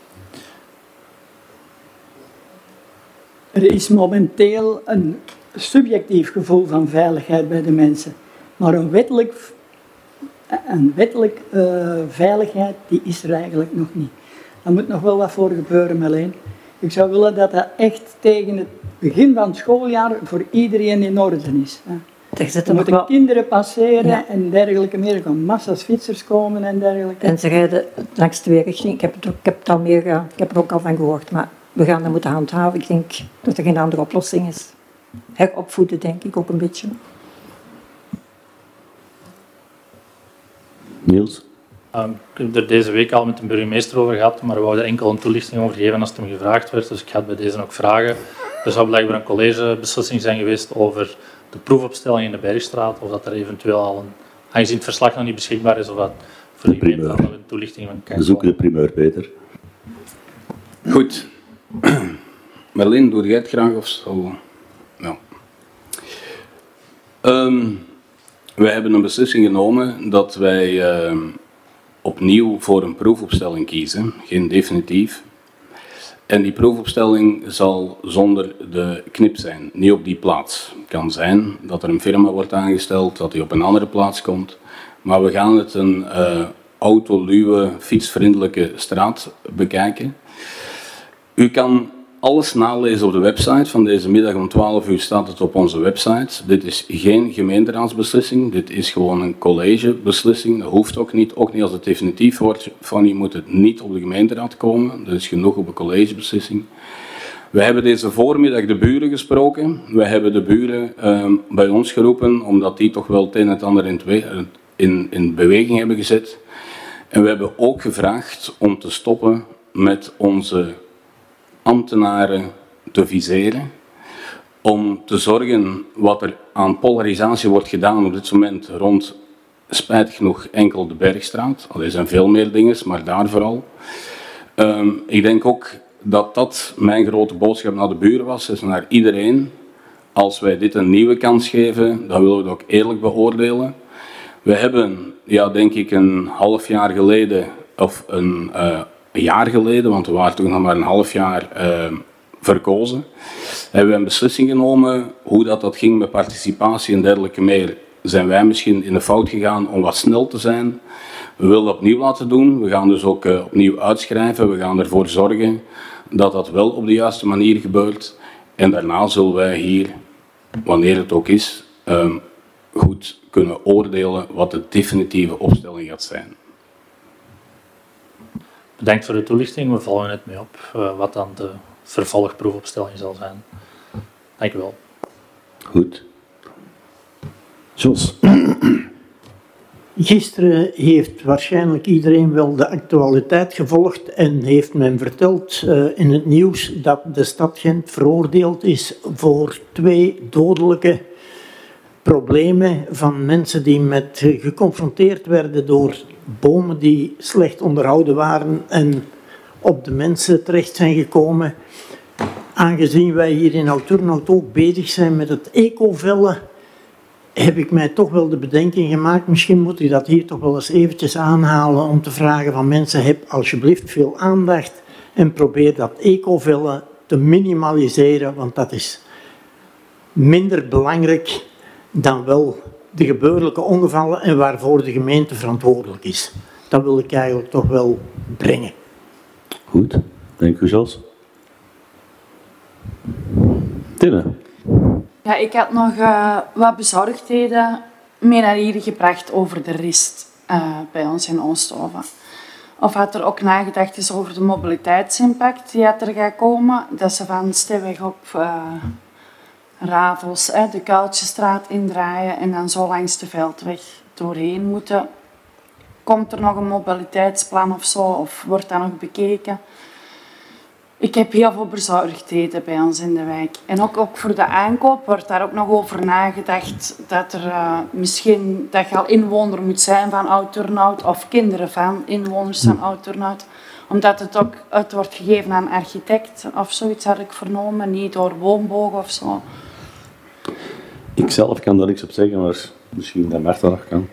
Er is momenteel een subjectief gevoel van veiligheid bij de mensen. Maar een wettelijk, een wettelijk uh, veiligheid, die is er eigenlijk nog niet. Daar moet nog wel wat voor gebeuren, Marleen. Ik zou willen dat dat echt tegen het begin van het schooljaar voor iedereen in orde is. Hè. Er moeten wel kinderen passeren ja. en dergelijke meer. Er gaan massa's fietsers komen en dergelijke. En ze rijden langs twee richtingen. Ik heb het, ook, ik heb het al meer, uh, ik heb er ook al van gehoord, maar we gaan dat moeten handhaven. Ik denk dat er geen andere oplossing is. Heropvoeden, denk ik ook een beetje. Niels? Um, ik heb er deze week al met de burgemeester over gehad, maar we wouden enkel een toelichting over geven als het hem gevraagd werd. Dus ik ga het bij deze ook vragen. Er zou blijkbaar een collegebeslissing zijn geweest over de proefopstelling in de Bergstraat. Of dat er eventueel al een, aangezien het verslag nog niet beschikbaar is, of dat voor de, de gemeente al een toelichting van kan. We zoeken de primeur, Peter. Goed. Marleen, doe jij het graag of zo? Ja. Um, wij hebben een beslissing genomen dat wij uh, opnieuw voor een proefopstelling kiezen, geen definitief. En die proefopstelling zal zonder de knip zijn, niet op die plaats. Het kan zijn dat er een firma wordt aangesteld, dat die op een andere plaats komt. Maar we gaan het een uh, autoluwe, fietsvriendelijke straat bekijken. U kan alles nalezen op de website. Van deze middag om twaalf uur staat het op onze website. Dit is geen gemeenteraadsbeslissing. Dit is gewoon een collegebeslissing. Dat hoeft ook niet. Ook niet als het definitief wordt van u moet het niet op de gemeenteraad komen. Dat is genoeg op een collegebeslissing. We hebben deze voormiddag de buren gesproken. We hebben de buren uh, bij ons geroepen, omdat die toch wel het een en het ander in, twee, in, in beweging hebben gezet. En we hebben ook gevraagd om te stoppen met onze ambtenaren te viseren, om te zorgen wat er aan polarisatie wordt gedaan op dit moment rond, spijtig genoeg, enkel de Bergstraat. Er zijn veel meer dingen, maar daar vooral. Um, ik denk ook dat dat mijn grote boodschap naar de buren was, is naar iedereen. Als wij dit een nieuwe kans geven, dan willen we het ook eerlijk beoordelen. We hebben, ja, denk ik, een half jaar geleden, of een uh, een jaar geleden, want we waren toen nog maar een half jaar uh, verkozen, hebben we een beslissing genomen hoe dat, dat ging met participatie en dergelijke meer. Zijn wij misschien in de fout gegaan om wat snel te zijn. We willen dat opnieuw laten doen. We gaan dus ook uh, opnieuw uitschrijven. We gaan ervoor zorgen dat dat wel op de juiste manier gebeurt. En daarna zullen wij hier, wanneer het ook is, um, goed kunnen oordelen wat de definitieve opstelling gaat zijn. Bedankt voor de toelichting. We volgen het mee op uh, wat dan de vervolgproefopstelling zal zijn. Dank u wel. Goed. Jos. Gisteren heeft waarschijnlijk iedereen wel de actualiteit gevolgd en heeft men verteld uh, in het nieuws dat de stad Gent veroordeeld is voor twee dodelijke problemen van mensen die met uh, geconfronteerd werden door bomen die slecht onderhouden waren en op de mensen terecht zijn gekomen. Aangezien wij hier in Oud-Turnhout ook bezig zijn met het ecovellen, heb ik mij toch wel de bedenking gemaakt, misschien moet ik dat hier toch wel eens eventjes aanhalen om te vragen van mensen, heb alsjeblieft veel aandacht en probeer dat ecovellen te minimaliseren, want dat is minder belangrijk dan wel de gebeurlijke ongevallen en waarvoor de gemeente verantwoordelijk is. Dat wil ik eigenlijk toch wel brengen. Goed, dank u Jos. Tinne. Ja, ik had nog uh, wat bezorgdheden mee naar hier gebracht over de rest uh, bij ons in Oosthoven. Of had er ook nagedacht is over de mobiliteitsimpact die er gaat komen. Dat ze van Steweg op uh, Ravels, eh, de Kuiltjestraat indraaien en dan zo langs de Veldweg doorheen moeten. komt er nog een mobiliteitsplan of zo, of wordt dat nog bekeken? Ik heb heel veel bezorgdheden bij ons in de wijk. En ook, ook voor de aankoop wordt daar ook nog over nagedacht dat er uh, misschien dat je al inwoner moet zijn van Oud-Turnhout of kinderen van inwoners van Oud-Turnhout. Omdat het ook uit wordt gegeven aan een architect of zoiets had ik vernomen, niet door woonbogen of zo. Ik zelf kan daar niks op zeggen, maar misschien dat Marta nog kan.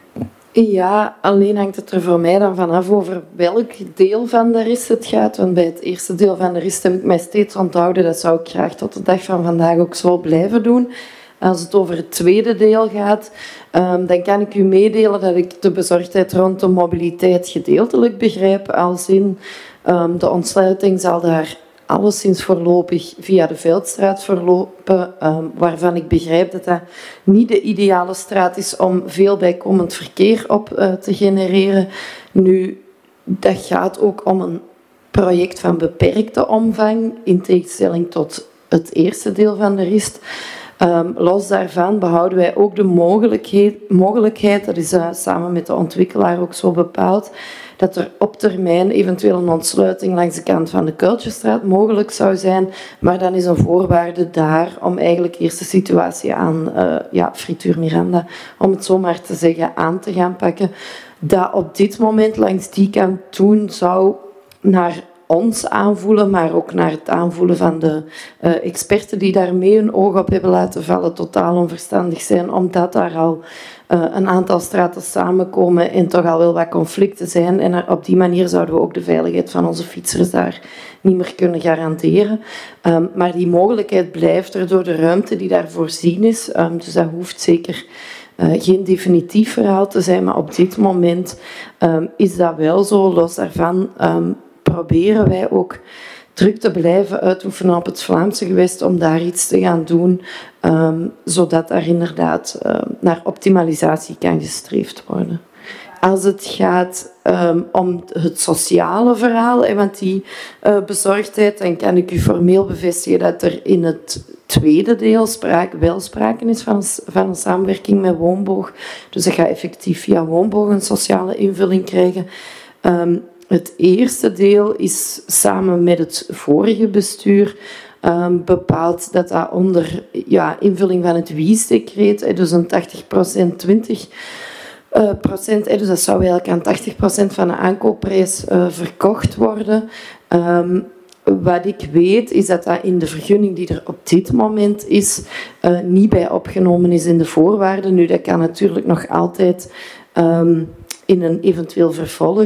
Ja, alleen hangt het er voor mij dan vanaf over welk deel van de rist het gaat. Want bij het eerste deel van de rist heb ik mij steeds onthouden. Dat zou ik graag tot de dag van vandaag ook zo blijven doen. Als het over het tweede deel gaat, um, dan kan ik u meedelen dat ik de bezorgdheid rond de mobiliteit gedeeltelijk begrijp. Als in um, de ontsluiting zal daar alleszins voorlopig via de Veldstraat verlopen, um, waarvan ik begrijp dat dat niet de ideale straat is om veel bijkomend verkeer op uh, te genereren. Nu, dat gaat ook om een project van beperkte omvang, in tegenstelling tot het eerste deel van de rist. Um, los daarvan behouden wij ook de mogelijkheid, mogelijkheid dat is uh, samen met de ontwikkelaar ook zo bepaald, dat er op termijn eventueel een ontsluiting langs de kant van de Kuiltjesstraat mogelijk zou zijn, maar dan is een voorwaarde daar om eigenlijk eerst de situatie aan uh, ja, Frituur Miranda, om het zo maar te zeggen, aan te gaan pakken. Dat op dit moment langs die kant toen zou naar ons aanvoelen, maar ook naar het aanvoelen van de uh, experten die daarmee hun oog op hebben laten vallen, totaal onverstandig zijn, omdat daar al uh, een aantal straten samenkomen en toch al wel wat conflicten zijn. En er, op die manier zouden we ook de veiligheid van onze fietsers daar niet meer kunnen garanderen. Um, maar die mogelijkheid blijft er door de ruimte die daar voorzien is. Um, dus dat hoeft zeker Uh, geen definitief verhaal te zijn, maar op dit moment um, is dat wel zo. Los daarvan um, proberen wij ook druk te blijven uitoefenen op het Vlaamse gewest om daar iets te gaan doen, um, zodat daar inderdaad um, naar optimalisatie kan gestreefd worden. Als het gaat um, om het sociale verhaal, eh, want die uh, bezorgdheid, dan kan ik u formeel bevestigen dat er in het tweede deel spraak, wel sprake is van een, van een samenwerking met Woonboog. Dus dat gaat effectief via Woonboog een sociale invulling krijgen. Um, het eerste deel is samen met het vorige bestuur um, bepaald dat dat onder ja, invulling van het W I S-decreet, dus een tachtig procent twintig Uh, procent, dus dat zou eigenlijk aan tachtig procent van de aankoopprijs uh, verkocht worden. Um, wat ik weet is dat dat in de vergunning die er op dit moment is, uh, niet bij opgenomen is in de voorwaarden. Nu, dat kan natuurlijk nog altijd um, in een eventueel vervolg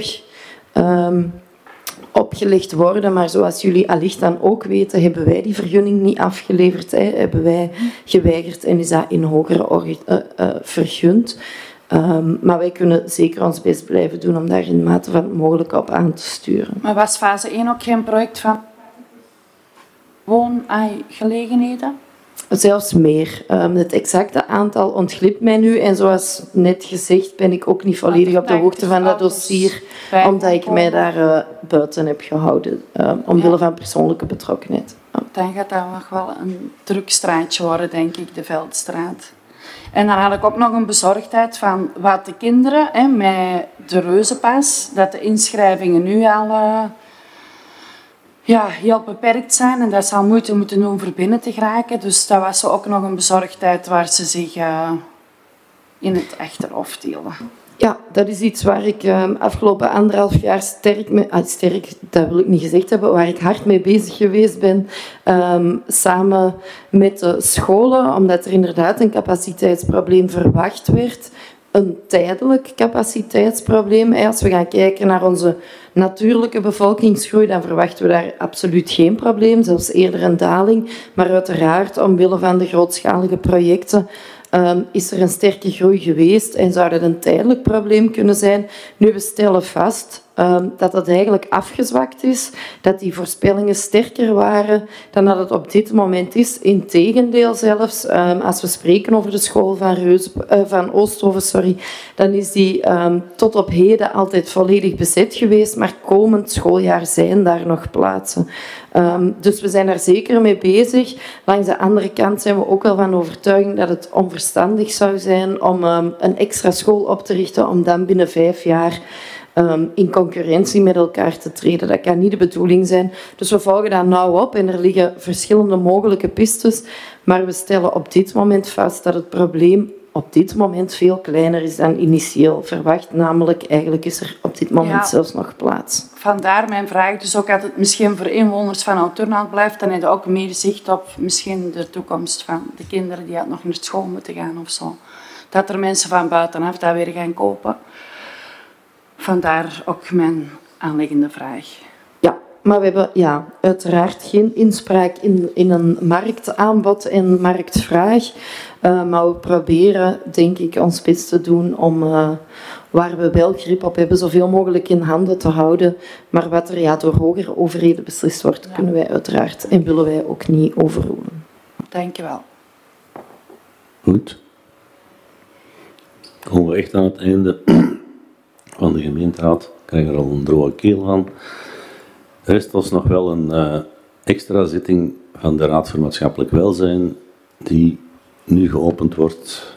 um, opgelegd worden, maar zoals jullie allicht dan ook weten, hebben wij die vergunning niet afgeleverd, hè, hebben wij geweigerd en is dat in hogere orde uh, uh, vergund. Um, maar wij kunnen zeker ons best blijven doen om daar in mate van het mogelijke op aan te sturen. Maar was fase één ook geen project van woongelegenheden? Zelfs meer. Um, het exacte aantal ontglipt mij nu. En zoals net gezegd ben ik ook niet volledig op de hoogte van dat dossier, omdat ik mij daar uh, buiten heb gehouden, uh, omwille van persoonlijke betrokkenheid. Ja. Dan gaat dat nog wel een druk straatje worden, denk ik, de Veldstraat. En dan had ik ook nog een bezorgdheid van wat de kinderen, hè, met de reuzenpas, dat de inschrijvingen nu al uh, ja, heel beperkt zijn en dat ze al moeite moeten doen voor binnen te geraken. Dus dat was ook nog een bezorgdheid waar ze zich uh, in het achterhoofd hielden. Ja, dat is iets waar ik uh, afgelopen anderhalf jaar sterk mee, ah, sterk, dat wil ik niet gezegd hebben, waar ik hard mee bezig geweest ben, um, samen met de scholen, omdat er inderdaad een capaciteitsprobleem verwacht werd. Een tijdelijk capaciteitsprobleem. Als we gaan kijken naar onze natuurlijke bevolkingsgroei, dan verwachten we daar absoluut geen probleem, zelfs eerder een daling. Maar uiteraard, omwille van de grootschalige projecten, Um, is er een sterke groei geweest en zou dat een tijdelijk probleem kunnen zijn. Nu, we stellen vast um, dat dat eigenlijk afgezwakt is, dat die voorspellingen sterker waren dan dat het op dit moment is. Integendeel zelfs, um, als we spreken over de school van, Reuze, uh, van Oosthoven, sorry, dan is die um, tot op heden altijd volledig bezet geweest, maar komend schooljaar zijn daar nog plaatsen. Um, dus we zijn daar zeker mee bezig. Langs de andere kant zijn we ook wel van overtuiging dat het onverstandig zou zijn om um, een extra school op te richten, om dan binnen vijf jaar um, in concurrentie met elkaar te treden. Dat kan niet de bedoeling zijn. Dus we volgen dat nauw op en er liggen verschillende mogelijke pistes, maar we stellen op dit moment vast dat het probleem op dit moment veel kleiner is dan initieel verwacht. Namelijk, eigenlijk is er op dit moment ja. zelfs nog plaats. Vandaar mijn vraag. Dus ook als het misschien voor inwoners van Oud-Turnhout blijft, dan heb je ook meer zicht op misschien de toekomst van de kinderen die nog naar school moeten gaan of zo. Dat er mensen van buitenaf dat weer gaan kopen. Vandaar ook mijn aanliggende vraag. Ja, maar we hebben ja, uiteraard geen inspraak in, in een marktaanbod en marktvraag. Uh, maar we proberen, denk ik, ons best te doen om, uh, waar we wel grip op hebben, zoveel mogelijk in handen te houden. Maar wat er ja, door hogere overheden beslist wordt, ja. kunnen wij uiteraard en willen wij ook niet overrulen. Dank je wel. Goed. Komen we echt aan het einde van de gemeenteraad. Ik krijg er al een droge keel van. Er rest ons nog wel een uh, extra zitting van de Raad voor Maatschappelijk Welzijn, die nu geopend wordt